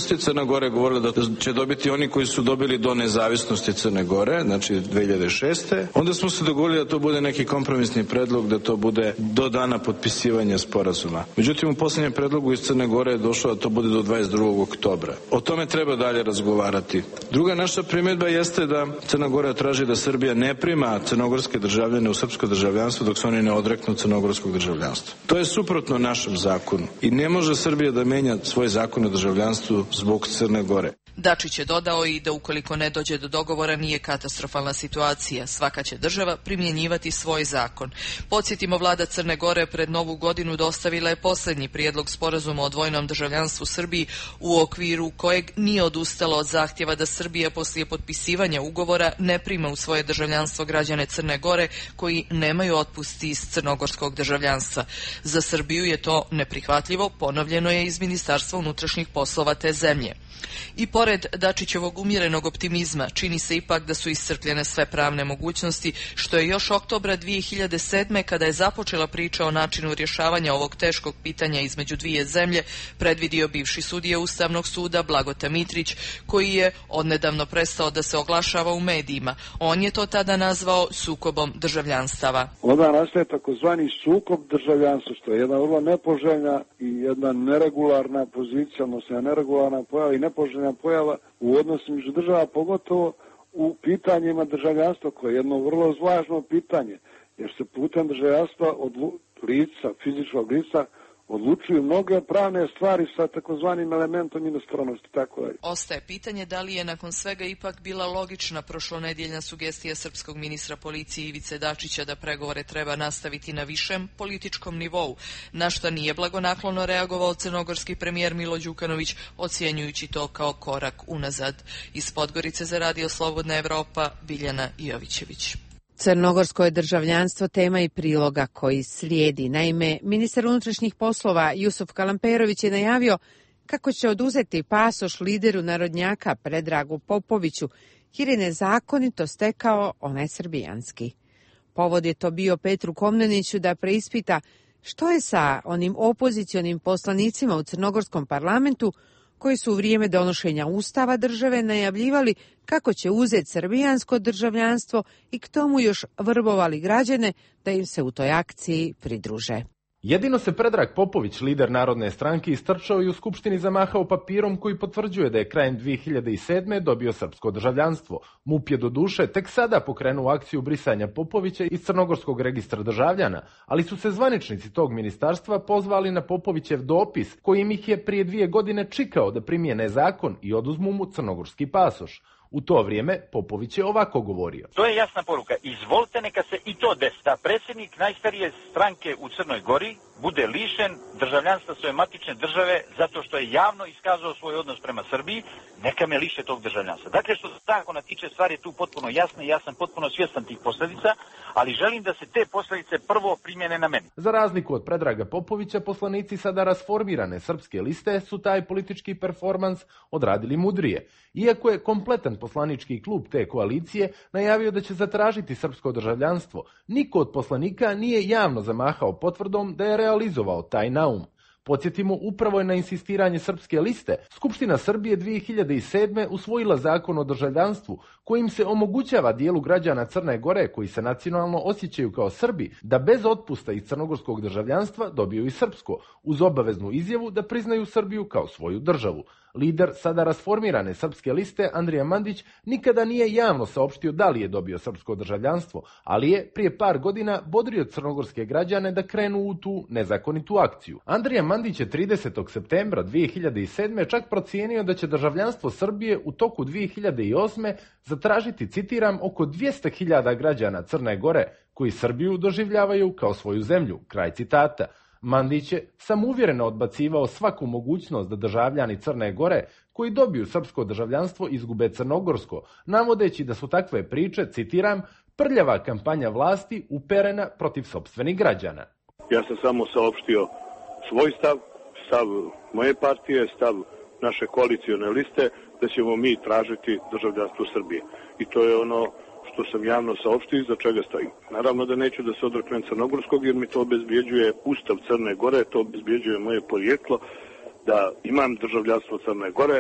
nezavisnosti Crne Gore govorili da će dobiti oni koji su dobili do nezavisnosti Crne Gore, znači dve hiljade šeste. Onda smo se dogovorili da to bude neki kompromisni predlog, da to bude do dana potpisivanja sporazuma. Međutim, u posljednjem predlogu iz Crne Gore je došlo da to bude do dvadeset drugog oktobra. O tome treba dalje razgovarati. Druga naša primjedba jeste da Crna Gora traži da Srbija ne prima crnogorske državljane u srpsko državljanstvo dok se oni ne odreknu crnogorskog državljanstva. To je suprotno našem zakonu i ne može Srbija da menja svoj zakon o državljanstvu zbog Crne Gore. Dačić je dodao i da ukoliko ne dođe do dogovora nije katastrofalna situacija. Svaka će država primjenjivati svoj zakon. Podsjetimo, vlada Crne Gore pred novu godinu dostavila je posljednji prijedlog sporazuma o dvojnom državljanstvu Srbiji u okviru kojeg nije odustalo od zahtjeva da Srbija poslije potpisivanja ugovora ne prima u svoje državljanstvo građane Crne Gore koji nemaju otpust iz crnogorskog državljanstva. Za Srbiju je to neprihvatljivo, ponovljeno je iz Ministarstva unutrašnjih poslova te zemlje. I pored Dačićevog umjerenog optimizma, čini se ipak da su iscrpljene sve pravne mogućnosti, što je još oktobra dvije hiljade sedme. kada je započela priča o načinu rješavanja ovog teškog pitanja između dvije zemlje, predvidio bivši sudija Ustavnog suda Blagota Mitrić, koji je odnedavno prestao da se oglašava u medijima. On je to tada nazvao sukobom državljanstava. Onda nastaje takozvani sukob državljanstva, što je jedna vrlo nepoželjna i jedna neregularna pozicija, odnosno neregularna pojava i nepoželjna pojava u odnosu među država, pogotovo u pitanjima državljanstva, koje je jedno vrlo važno pitanje, jer se putem državljanstva od lica, fizičkog lica, odlučuju mnoge pravne stvari sa takozvanim elementom inostranosti, tako dalje. Ostaje pitanje da li je nakon svega ipak bila logična prošlonedjeljna sugestija srpskog ministra policije Ivice Dačića da pregovore treba nastaviti na višem političkom nivou, na što nije blagonaklono reagovao crnogorski premijer Milo Đukanović, ocjenjujući to kao korak unazad. Iz Podgorice za Radio Slobodna Evropa, Biljana Jovićević. Crnogorsko je državljanstvo tema i priloga koji slijedi. Naime, ministar unutrašnjih poslova Jusuf Kalamperović je najavio kako će oduzeti pasoš lideru narodnjaka Predragu Popoviću, jer je nezakonito stekao onaj srbijanski. Povod je to bio Petru Komneniću da preispita što je sa onim opozicionim poslanicima u crnogorskom parlamentu koji su u vrijeme donošenja ustava države najavljivali kako će uzeti srbijansko državljanstvo i k tomu još vrbovali građane da im se u toj akciji pridruže. Jedino se Predrag Popović, lider Narodne stranke, istrčao i u Skupštini zamahao papirom koji potvrđuje da je krajem dvije hiljade sedme. dobio srpsko državljanstvo. MUP je do duše tek sada pokrenuo akciju brisanja Popovića iz Crnogorskog registra državljana, ali su se zvaničnici tog ministarstva pozvali na Popovićev dopis kojim ih je prije dvije godine čikao da primijene zakon i oduzmu mu crnogorski pasoš. U to vrijeme Popović je ovako govorio. To je jasna poruka. Izvolite, neka se i to desi. Da predsjednik najstarije stranke u Crnoj Gori bude lišen državljanstva svoje matične države zato što je javno iskazao svoj odnos prema Srbiji, neka me liše tog državljanstva. Dakle, što se zakona tiče, stvar je tu potpuno jasna i ja sam potpuno svjestan tih posljedica, ali želim da se te posljedice prvo primjene na meni. Za razliku od Predraga Popovića, poslanici sada rasformirane srpske liste su taj politički performans odradili mudrije. Iako je kompletan poslanički klub te koalicije najavio da će zatražiti srpsko državljanstvo, niko od poslanika nije javno zamahao potvrdom da je realizovao taj naum. Podsjetimo, upravo je na insistiranje srpske liste Skupština Srbije dvije hiljade sedme. usvojila zakon o državljanstvu kojim se omogućava dijelu građana Crne Gore koji se nacionalno osjećaju kao Srbi da bez otpusta iz crnogorskog državljanstva dobiju i srpsko, uz obaveznu izjavu da priznaju Srbiju kao svoju državu. Lider sada rasformirane srpske liste Andrija Mandić nikada nije javno saopštio da li je dobio srpsko državljanstvo, ali je prije par godina bodrio crnogorske građane da krenu u tu nezakonitu akciju. Andrija Mandić je tridesetog septembra dvije hiljade sedme. čak procijenio da će državljanstvo Srbije u toku dvije hiljade osme. zatražiti, citiram, oko dvjesto hiljada građana Crne Gore koji Srbiju doživljavaju kao svoju zemlju, kraj citata. Mandić je samouvjereno odbacivao svaku mogućnost da državljani Crne Gore koji dobiju srpsko državljanstvo izgube crnogorsko, navodeći da su takve priče, citiram, prljava kampanja vlasti uperena protiv sopstvenih građana. Ja sam samo saopštio svoj stav, stav moje partije, stav naše koalicione liste, da ćemo mi tražiti državljanstvo Srbije. I to je ono što sam javno saopštio i za čega stojim. Naravno da neću da se odreknem crnogorskog, jer mi to obezbjeđuje Ustav Crne Gore, to obezbjeđuje moje porijeklo, da imam državljanstvo Crne Gore,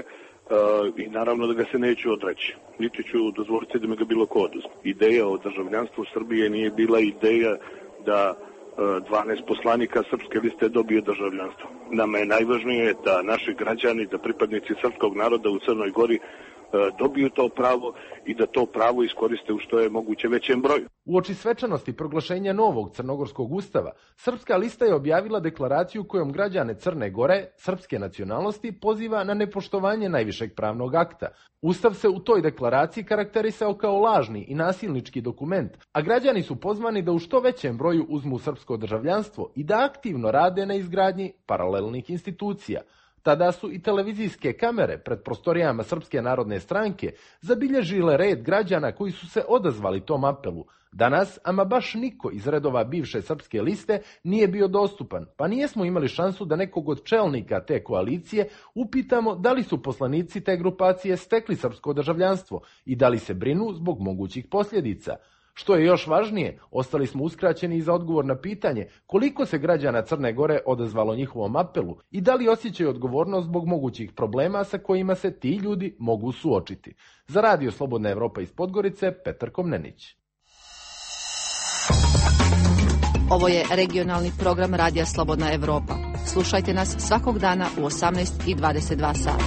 i naravno da ga se neću odreći. Niti ću dozvoliti da me ga bilo ko oduzme. Ideja o državljanstvu Srbije nije bila ideja da dvanaest poslanika Srpske liste dobije državljanstvo. Nama je najvažnije da naši građani, da pripadnici srpskog naroda u Crnoj Gori dobiju to pravo i da to pravo iskoriste u što je moguće većem broju. Uoči svečanosti proglašenja novog crnogorskog ustava, Srpska lista je objavila deklaraciju kojom građane Crne Gore, srpske nacionalnosti, poziva na nepoštovanje najvišeg pravnog akta. Ustav se u toj deklaraciji karakterisao kao lažni i nasilnički dokument, a građani su pozvani da u što većem broju uzmu srpsko državljanstvo i da aktivno rade na izgradnji paralelnih institucija. Tada su i televizijske kamere pred prostorijama Srpske narodne stranke zabilježile red građana koji su se odazvali tom apelu. Danas, ama baš niko iz redova bivše Srpske liste nije bio dostupan, pa nijesmo imali šansu da nekog od čelnika te koalicije upitamo da li su poslanici te grupacije stekli srpsko državljanstvo i da li se brinu zbog mogućih posljedica. Što je još važnije, ostali smo uskraćeni i za odgovor na pitanje koliko se građana Crne Gore odazvalo njihovom apelu i da li osjećaju odgovornost zbog mogućih problema sa kojima se ti ljudi mogu suočiti. Za Radio Slobodna Evropa iz Podgorice, Petar Komnenić. Ovo je regionalni program Radija Slobodna Evropa. Slušajte nas svakog dana u osamnaest i dvadeset dva sata.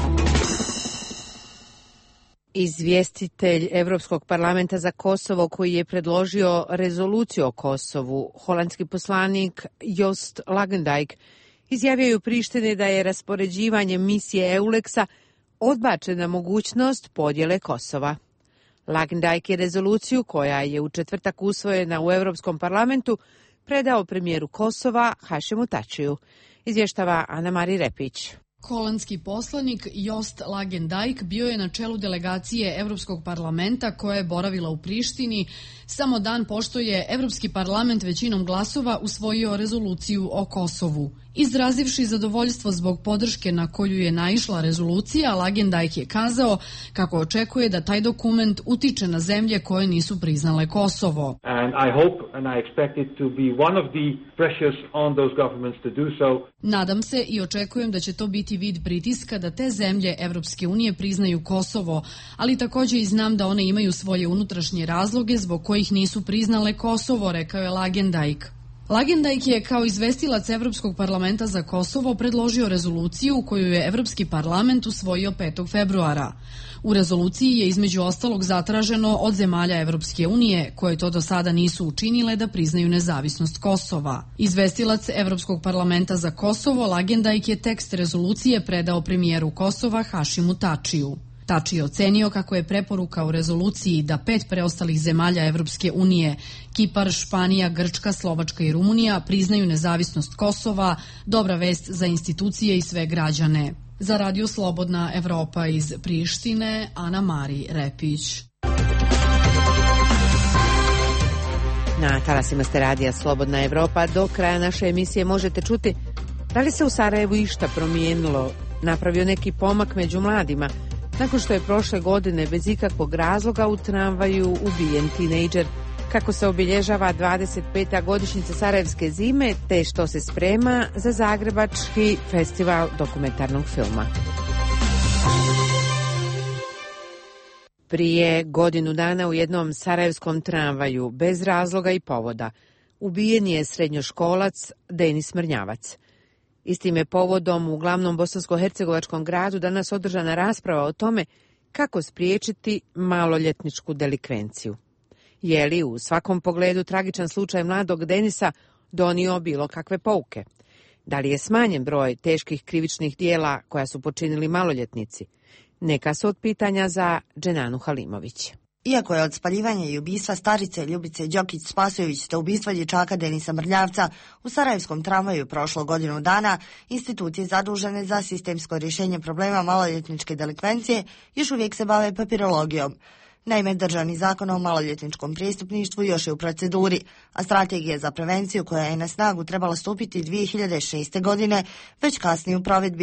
Izvjestitelj Evropskog parlamenta za Kosovo koji je predložio rezoluciju o Kosovu, holandski poslanik Joost Lagendijk, izjavio je u Prištini da je raspoređivanje misije EULEX-a odbačena mogućnost podjele Kosova. Lagendijk je rezoluciju koja je u četvrtak usvojena u Evropskom parlamentu predao premijeru Kosova Hašimu Tačiju. Izvještava Ana Mari Repić. Holandski poslanik Joost Lagendijk bio je na čelu delegacije Evropskog parlamenta koja je boravila u Prištini samo dan pošto je Evropski parlament većinom glasova usvojio rezoluciju o Kosovu. Izrazivši zadovoljstvo zbog podrške na koju je naišla rezolucija, Lagendijk je kazao kako očekuje da taj dokument utiče na zemlje koje nisu priznale Kosovo. And I hope and I expect it to be one of the pressures on those governments to do so. Nadam se i očekujem da će to biti vid pritiska da te zemlje Evropske unije priznaju Kosovo, ali također i znam da one imaju svoje unutrašnje razloge zbog kojih nisu priznale Kosovo, rekao je Lagendijk. Lagendijk je kao izvestilac Evropskog parlamenta za Kosovo predložio rezoluciju koju je Evropski parlament usvojio petog februara. U rezoluciji je između ostalog zatraženo od zemalja Evropske unije, koje to do sada nisu učinile, da priznaju nezavisnost Kosova. Izvestilac Evropskog parlamenta za Kosovo Lagendijk je tekst rezolucije predao premijeru Kosova Hašimu Tačiju. Tači je ocenio kako je preporuka u rezoluciji da pet preostalih zemalja Evropske unije, Kipar, Španija, Grčka, Slovačka i Rumunija, priznaju nezavisnost Kosova, dobra vest za institucije i sve građane. Za Radio Slobodna Evropa iz Prištine, Ana Mari Repić. Na talasima ste Radija Slobodna Evropa. Do kraja naše emisije možete čuti da li se u Sarajevu išta promijenilo, napravio neki pomak među mladima, nakon što je prošle godine bez ikakvog razloga u tramvaju ubijen tinejdžer, kako se obilježava dvadeset peta godišnjica Sarajevske zime, te što se sprema za Zagrebački festival dokumentarnog filma. Prije godinu dana u jednom sarajevskom tramvaju, bez razloga i povoda, ubijen je srednjoškolac Denis Mrnjavac. Istim je povodom u glavnom bosansko-hercegovačkom gradu danas održana rasprava o tome kako spriječiti maloljetničku delikvenciju. Je li u svakom pogledu tragičan slučaj mladog Denisa donio bilo kakve pouke? Da li je smanjen broj teških krivičnih dijela koja su počinili maloljetnici? Neka su od pitanja za Dženanu Halimović. Iako je od spaljivanja i ubistva starice Ljubice Đokić-Spasojević te ubistva dječaka Denisa Mrnjavca u sarajevskom tramvaju prošlo godinu dana, institucije zadužene za sistemsko rješenje problema maloljetničke delikvencije još uvijek se bave papirologijom. Naime, državni zakon o maloljetničkom prijestupništvu još je u proceduri, a strategija za prevenciju koja je na snagu trebala stupiti dvije hiljade šeste. godine već kasni u provedbi.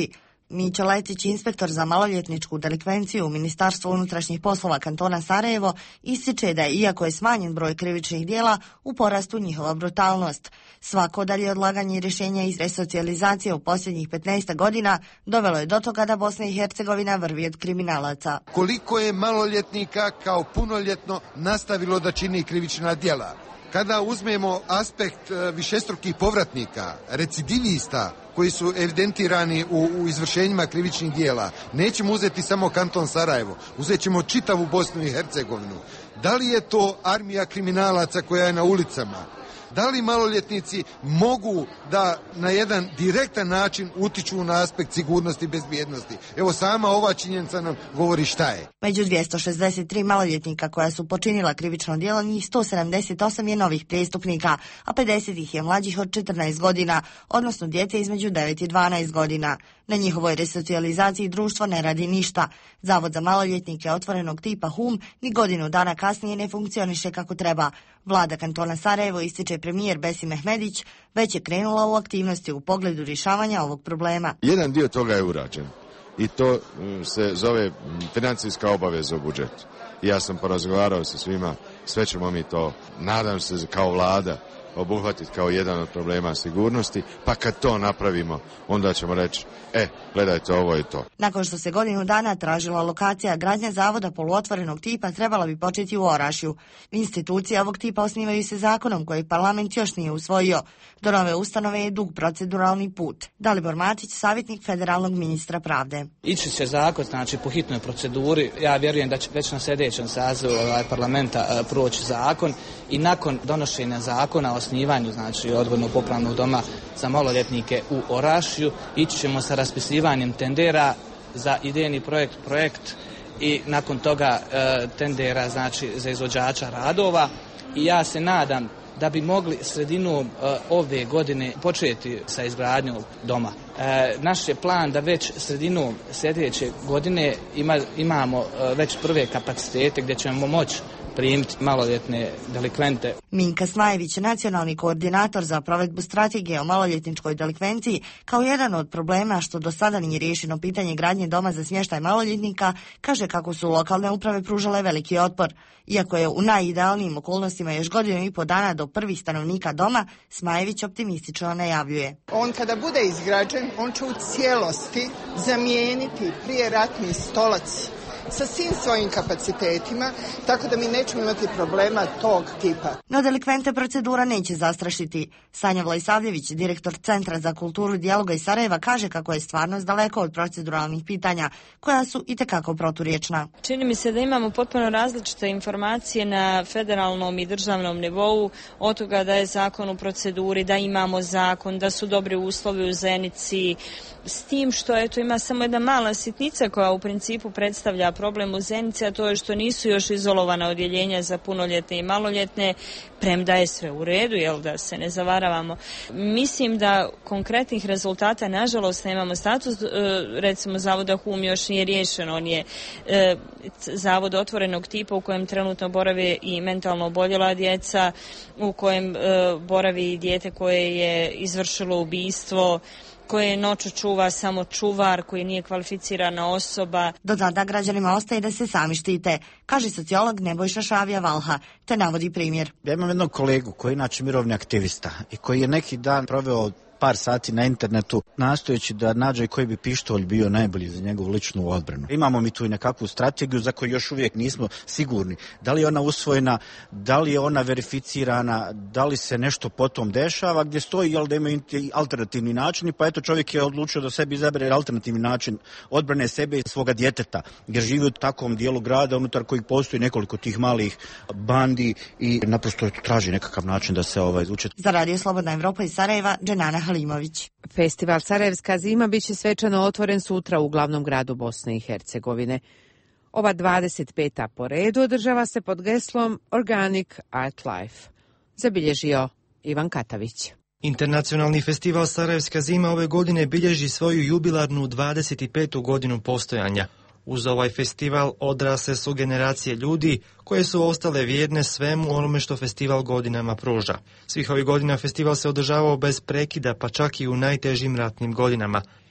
Mićo Letić, inspektor za maloljetničku delikvenciju u Ministarstvu unutrašnjih poslova kantona Sarajevo, ističe da iako je smanjen broj krivičnih dijela, u porastu njihova brutalnost. Svako dalje odlaganje rješenja iz resocijalizacije u posljednjih petnaest godina dovelo je do toga da Bosna i Hercegovina vrvi od kriminalaca. Koliko je maloljetnika kao punoljetno nastavilo da čini krivična djela? Kada uzmemo aspekt višestrukih povratnika, recidivista koji su evidentirani u, u izvršenjima krivičnih dijela, nećemo uzeti samo kanton Sarajevo, uzet ćemo čitavu Bosnu i Hercegovinu. Da li je to armija kriminalaca koja je na ulicama? Da li maloljetnici mogu da na jedan direktan način utiču na aspekt sigurnosti i bezbjednosti? Evo, sama ova činjenica nam govori šta je. Među dvjesto šezdeset tri maloljetnika koja su počinila krivično djelo, njih sto sedamdeset osam je novih prijestupnika, a pedeset ih je mlađih od četrnaest godina, odnosno djece između devet i dvanaest godina. Na njihovoj resocijalizaciji društvo ne radi ništa. Zavod za maloljetnike otvorenog tipa H U M ni godinu dana kasnije ne funkcioniše kako treba. Vlada kantona Sarajevo, ističe premijer Besim Mehmedić, već je krenula u aktivnosti u pogledu rješavanja ovog problema. Jedan dio toga je urađen i to se zove financijska obaveza u budžetu. Ja sam porazgovarao sa svima, sve ćemo mi to, nadam se, kao vlada obuhvatiti kao jedan od problema sigurnosti, pa kad to napravimo, onda ćemo reći, e, gledajte, ovo je to. Nakon što se godinu dana tražila lokacija, gradnja zavoda poluotvorenog tipa trebala bi početi u Orašju. Institucije ovog tipa osnivaju se zakonom koji parlament još nije usvojio. Do nove ustanove je dug proceduralni put. Dalibor Matić, savjetnik federalnog ministra pravde. Ići će zakon, znači po hitnoj proceduri. Ja vjerujem da će već na sljedećem sazivu ovaj parlamenta proći zakon i nakon donošenja zakona o osnivanju, znači odgojno-popravnog doma za maloljetnike u Orašju, ići ćemo sa raspisivanjem tendera za idejni projekt, projekt i nakon toga e, tendera, znači za izvođača radova, i ja se nadam da bi mogli sredinom e, ove godine početi sa izgradnjom doma. E, naš je plan da već sredinom sljedeće godine ima, imamo e, već prve kapacitete gdje ćemo moći primiti maloljetne delikvente. Minka Smajević, nacionalni koordinator za provedbu strategije o maloljetničkoj delikvenciji, kao jedan od problema što do sada nije riješeno pitanje gradnje doma za smještaj maloljetnika, kaže kako su lokalne uprave pružale veliki otpor. Iako je u najidealnijim okolnostima još godinu i po dana do prvih stanovnika doma, Smajević optimistično najavljuje. On kada bude izgrađen, on će u cijelosti zamijeniti prijeratni stolac sa svim svojim kapacitetima, tako da mi nećemo imati problema tog tipa. No delikvente procedura neće zastrašiti. Sanja Vlajsavljević, direktor Centra za kulturu dijaloga iz Sarajeva, kaže kako je stvarnost daleko od proceduralnih pitanja, koja su itekako proturječna. Čini mi se da imamo potpuno različite informacije na federalnom i državnom nivou, od toga da je zakon u proceduri, da imamo zakon, da su dobri uslovi u Zenici, s tim što eto ima samo jedna mala sitnica koja u principu predstavlja problem u Zenici, a to je što nisu još izolovana odjeljenja za punoljetne i maloljetne, premda je sve u redu, jel, da se ne zavaravamo. Mislim da konkretnih rezultata nažalost nemamo. Status recimo zavoda H U M još nije riješen, on je e, zavod otvorenog tipa u kojem trenutno borave i mentalno oboljela djeca, u kojem e, boravi dijete koje je izvršilo ubistvo, koje noću čuva samo čuvar, koji nije kvalificirana osoba. Do tada građanima ostaje da se sami štite, kaže sociolog Nebojša Šavija Valha, te navodi primjer. Ja imam jednog kolegu koji je inače mirovni aktivista i koji je neki dan proveo par sati na internetu nastojeći da nađe koji bi pištolj bio najbolji za njegovu ličnu odbranu. Imamo mi tu i nekakvu strategiju za koju još uvijek nismo sigurni. Da li je ona usvojena, da li je ona verificirana, da li se nešto potom dešava, gdje stoji jel, da imaju alternativni načini, pa eto čovjek je odlučio da sebi izabere alternativni način odbrane sebe i svoga djeteta, jer živi u takvom dijelu grada unutar kojih postoji nekoliko tih malih bandi i naprosto traži nekakav način da se ovaj uče. Za Radio Slobodna Evropa iz Sarajeva, Dženana Halimović. Festival Sarajevska zima biće svečano otvoren sutra u glavnom gradu Bosne i Hercegovine. Ova dvadeset peta po redu održava se pod geslom Organic Art Life. Zabilježio Ivan Katavić. Internacionalni festival Sarajevska zima ove godine bilježi svoju jubilarnu dvadeset petu godinu postojanja. Uz ovaj festival odrasle su generacije ljudi koje su ostale vjerne svemu onome što festival godinama pruža. Svih ovih godina festival se održavao bez prekida, pa čak i u najtežim ratnim godinama.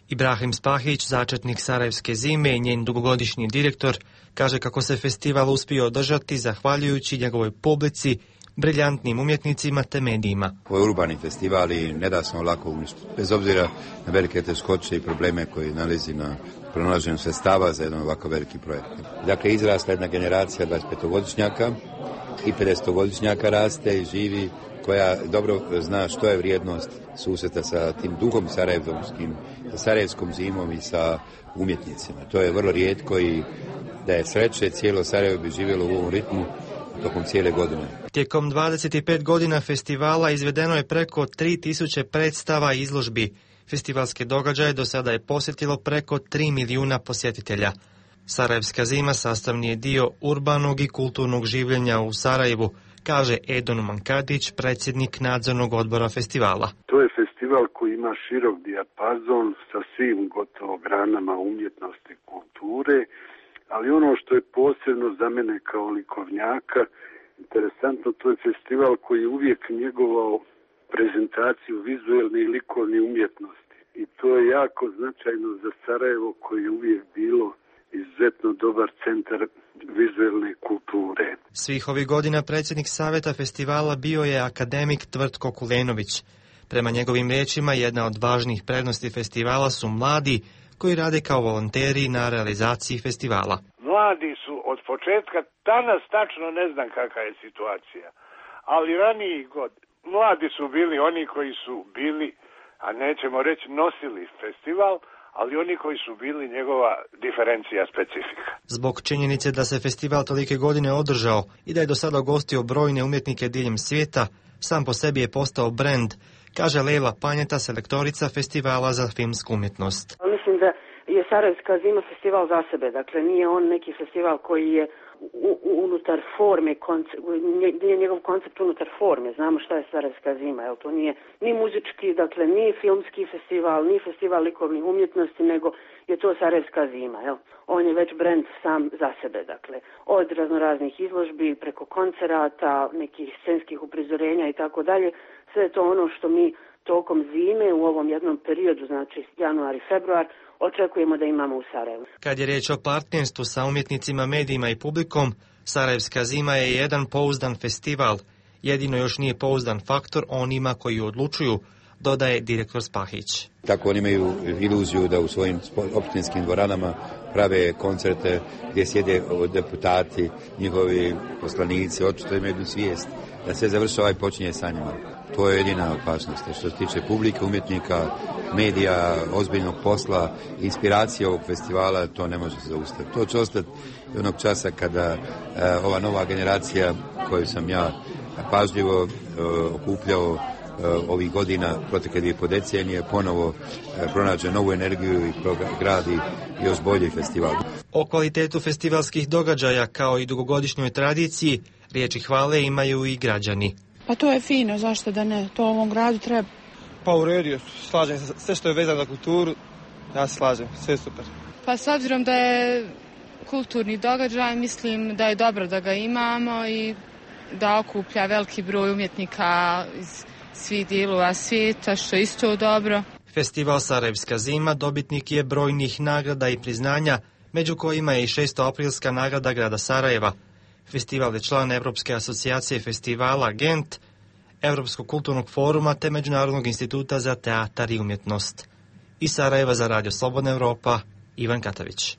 Ibrahim Spahić, začetnik Sarajevske zime i njen dugogodišnji direktor, kaže kako se festival uspio održati zahvaljujući njegovoj publici, briljantnim umjetnicima te medijima. Ovo je urbani festival i ne da se lako uništiti. Bez obzira na velike teškoće i probleme koje nalazi na pronalaženju sredstava za jedan ovako veliki projekt. Dakle, izrasla jedna generacija dvadesetpetogodišnjaka i pedesetogodišnjaka raste i živi, koja dobro zna što je vrijednost susreta sa tim duhom sarajevskim, sa sarajevskom zimom i sa umjetnicima. To je vrlo rijetko i da je sreće, cijelo Sarajevo bi živjelo u ovom ritmu tokom cijele godine. Tijekom dvadeset pet godina festivala izvedeno je preko tri tisuće predstava i izložbi. Festivalske događaje do sada je posjetilo preko tri milijuna posjetitelja. Sarajevska zima sastavni je dio urbanog i kulturnog življenja u Sarajevu, kaže Edon Mankadić, predsjednik nadzornog odbora festivala. To je festival koji ima širok dijapazon sa svim gotovo granama umjetnosti i kulture, ali ono što je posebno za mene kao likovnjaka interesantno, to je festival koji je uvijek njegovao prezentaciju vizualne i likovne umjetnosti. I to je jako značajno za Sarajevo koje je uvijek bilo izuzetno dobar centar vizualne kulture. Svih ovih godina predsjednik savjeta festivala bio je akademik Tvrtko Kulenović. Prema njegovim riječima, jedna od važnih prednosti festivala su mladi koji rade kao volonteri na realizaciji festivala. Mladi su od početka, danas tačno ne znam kakva je situacija, ali ranijih god, mladi su bili oni koji su bili, a nećemo reći nosili festival, ali oni koji su bili njegova diferencija specifika. Zbog činjenice da se festival tolike godine održao i da je do sada gostio brojne umjetnike diljem svijeta, sam po sebi je postao brend, kaže Lejla Panjeta, selektorica festivala za filmsku umjetnost. Mislim da je Sarajevska zima festival za sebe, dakle nije on neki festival koji je u, unutar forme, koncept, nije njegov koncept unutar forme, znamo šta je Sarajevska zima, jel to nije ni muzički, dakle ni filmski festival, ni festival likovnih umjetnosti, nego je to Sarajevska zima, jel? On je već brend sam za sebe, dakle, od raznoraznih izložbi, preko koncerata, nekih scenskih uprizorenja i tako dalje, sve je to ono što mi tokom zime u ovom jednom periodu, znači januar i februar, očekujemo da imamo u Sarajevu. Kad je riječ o partnerstvu sa umjetnicima, medijima i publikom, Sarajevska zima je jedan pouzdan festival. Jedino još nije pouzdan faktor onima koji odlučuju, dodaje direktor Spahić. Tako oni imaju iluziju da u svojim opštinskim dvoranama prave koncerte gdje sjede deputati, njihovi poslanici, očito imaju jednu svijest da se završava i počinje sa njima. To je jedina opasnost. Što se tiče publike, umjetnika, medija, ozbiljnog posla, inspiracije ovog festivala, to ne može se zaustaviti. To će ostati onog časa kada uh, ova nova generacija koju sam ja pažljivo uh, okupljao uh, ovih godina, protekle dvije po decenije, ponovo uh, pronađe novu energiju i gradi još bolji festival. O kvalitetu festivalskih događaja kao i dugogodišnjoj tradiciji riječi hvale imaju i građani. Pa to je fino, zašto da ne, to ovom gradu treba. Pa u redu, slažem se, sve što je vezano za kulturu, ja se slažem, sve je super. Pa s obzirom da je kulturni događaj, mislim da je dobro da ga imamo i da okuplja veliki broj umjetnika iz svih dijelova svijeta, što je isto dobro. Festival Sarajevska zima dobitnik je brojnih nagrada i priznanja, među kojima je i šestoaprilska nagrada grada Sarajeva. Festival je član Europske asocijacije festivala Gent, Europskog kulturnog foruma te Međunarodnog instituta za teatar i umjetnost. Iz Sarajeva za Radio Slobodna Evropa, Ivan Katavić.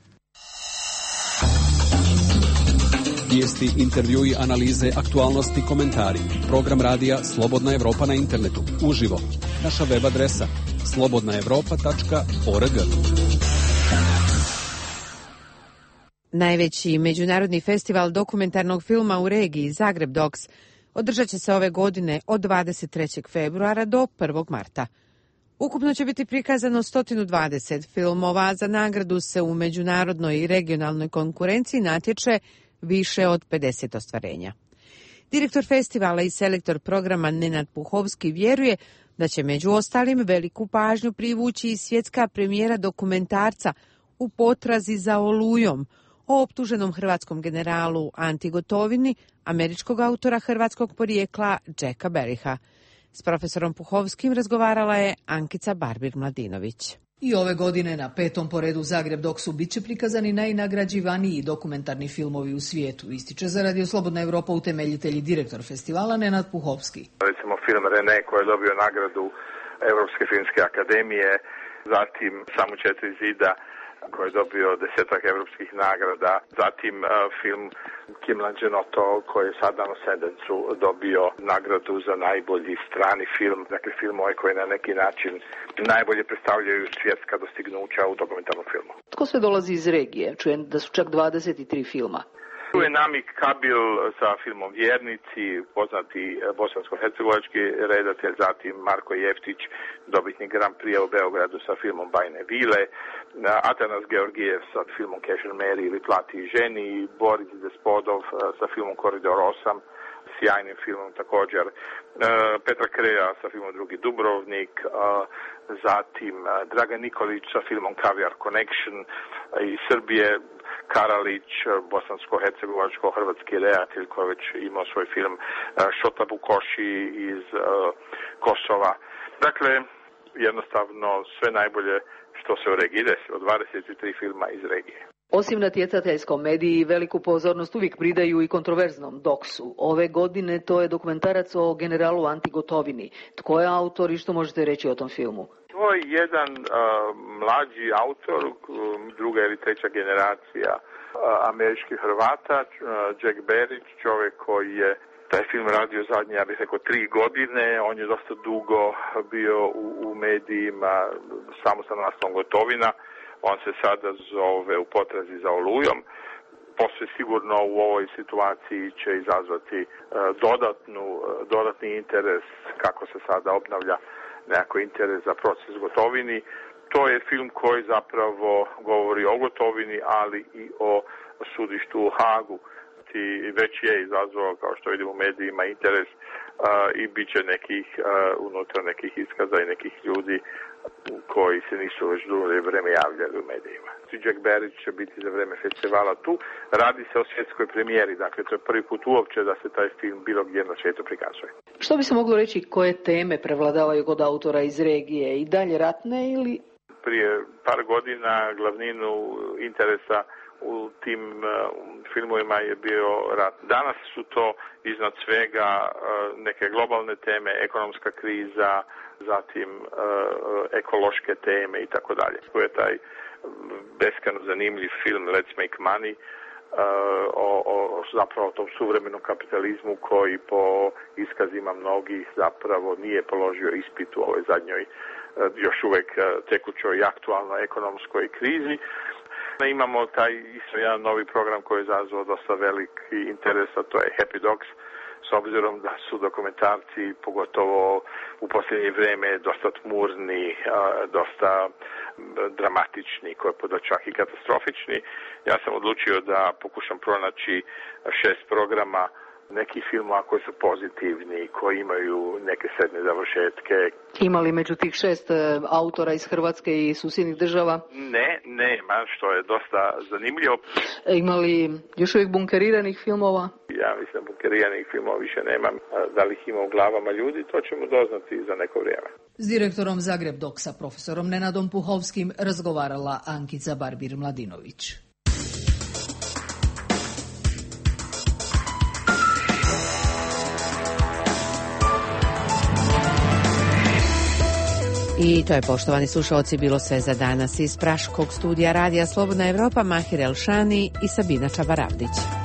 Vijesti, intervjui, analize, aktualnosti, komentari. Program radija Slobodna Evropa na internetu. Uživo. Naša web adresa slobodna evropa tačka org. Najveći međunarodni festival dokumentarnog filma u regiji Zagreb Docs održat će se ove godine od dvadeset trećeg februara do prvog marta. Ukupno će biti prikazano sto dvadeset filmova, za nagradu se u međunarodnoj i regionalnoj konkurenciji natječe više od pedeset ostvarenja. Direktor festivala i selektor programa Nenad Puhovski vjeruje da će među ostalim veliku pažnju privući i svjetska premijera dokumentarca U potrazi za Olujom, o optuženom hrvatskom generalu Anti Gotovini, američkog autora hrvatskog porijekla Jacka Berriha. S profesorom Puhovskim razgovarala je Ankica Barbir-Mladinović. I ove godine na petom po redu Zagreb Doksu bit će prikazani najnagrađivaniji dokumentarni filmovi u svijetu, ističe za Radio Slobodna Evropa utemeljitelj i direktor festivala Nenad Puhovski. Recimo film Rene koji je dobio nagradu Europske filmske akademije, zatim Samo četiri zida koji je dobio desetak europskih nagrada, zatim uh, film Kim Langenotto koji je sad na Sedencu dobio nagradu za najbolji strani film, dakle filmove koji na neki način najbolje predstavljaju svjetska dostignuća u dokumentarnom filmu. Tko sve dolazi iz regije? Čujem da su čak dvadeset tri filma. Tu je Namik Kabil sa filmom Vjernici, poznati bosansko-hercegovački redatelj, zatim Marko Jeftić, dobitnik Grand Prix u Beogradu sa filmom Bajne vile, Atanas Georgijev sa filmom Kešer Meri ili Plati i ženi, Boris Despodov sa filmom Koridor osam, sjajnim filmom također, Petra Kreja sa filmom Drugi Dubrovnik, zatim Dragan Nikolić sa filmom Caviar Connection iz Srbije, Karalić, bosansko-hercegovačko-hrvatski redatelj koji već imao svoj film, Šota Bukoši iz uh, Kosova. Dakle, jednostavno sve najbolje što se u regiji desilo, dvadeset tri filma iz regije. Osim natjecateljskom mediji, veliku pozornost uvijek pridaju i kontroverznom doksu. Ove godine to je dokumentarac o generalu Anti Gotovini. Tko je autor i što možete reći o tom filmu? To je jedan uh, mlađi autor, druga ili treća generacija uh, američkih Hrvata, uh, Jack Berić, čovjek koji je taj film radio zadnje, ja bih rekao, tri godine. On je dosta dugo bio u, u medijima, samo sa naslovom Gotovina. On se sada zove U potrazi za olujom. Posve sigurno u ovoj situaciji će izazvati uh, dodatnu, uh, dodatni interes kako se sada obnavlja nekako interes za proces Gotovini. To je film koji zapravo govori o Gotovini, ali i o sudištu u Hagu. I već je izazvao, kao što vidimo u medijima, interes uh, i bit će nekih, uh, unutra nekih iskaza i nekih ljudi koji se nisu već dugo vreme javljali u medijima. Jack Berić će biti za vreme festivala tu. Radi se o svjetskoj premijeri, dakle to je prvi put uopće da se taj film bilo gdje na svijetu prikazuje. Što bi se moglo reći, koje teme prevladavaju kod autora iz regije? I dalje ratne ili... Prije par godina glavninu interesa u tim uh, filmovima je bio rat. Danas su to iznad svega uh, neke globalne teme, ekonomska kriza, zatim uh, ekološke teme i tako dalje. To je taj beskrajno zanimljiv film Let's Make Money, Uh, o, o zapravo tom suvremenom kapitalizmu koji po iskazima mnogih zapravo nije položio ispit u ovoj zadnjoj uh, još uvijek uh, tekućoj i aktualnoj ekonomskoj krizi. Imamo taj isto jedan novi program koji je izazvao dosta veliki interes, a to je Happy Dogs, s obzirom da su dokumentarci, pogotovo u posljednje vrijeme, dosta tmurni, dosta dramatični, koji poda čak i katastrofični. Ja sam odlučio da pokušam pronaći šest programa nekih filmova koji su pozitivni, koji imaju neke srednje završetke. Ima li među tih šest autora iz Hrvatske i susjednih država? Ne, nema, što je dosta zanimljivo. Ima li još uvijek bunkeriranih filmova? Ja mislim da bunkeriranih filmova više nema. Da li ih ima u glavama ljudi, to ćemo doznati za neko vrijeme. S direktorom Zagreb Doksa, profesorom Nenadom Puhovskim, razgovarala Ankica Barbir-Mladinović. I to je, poštovani slušalci, bilo sve za danas iz Praškog studija Radija Slobodna Evropa, Mahir Elšani i Sabina Čabaravdić.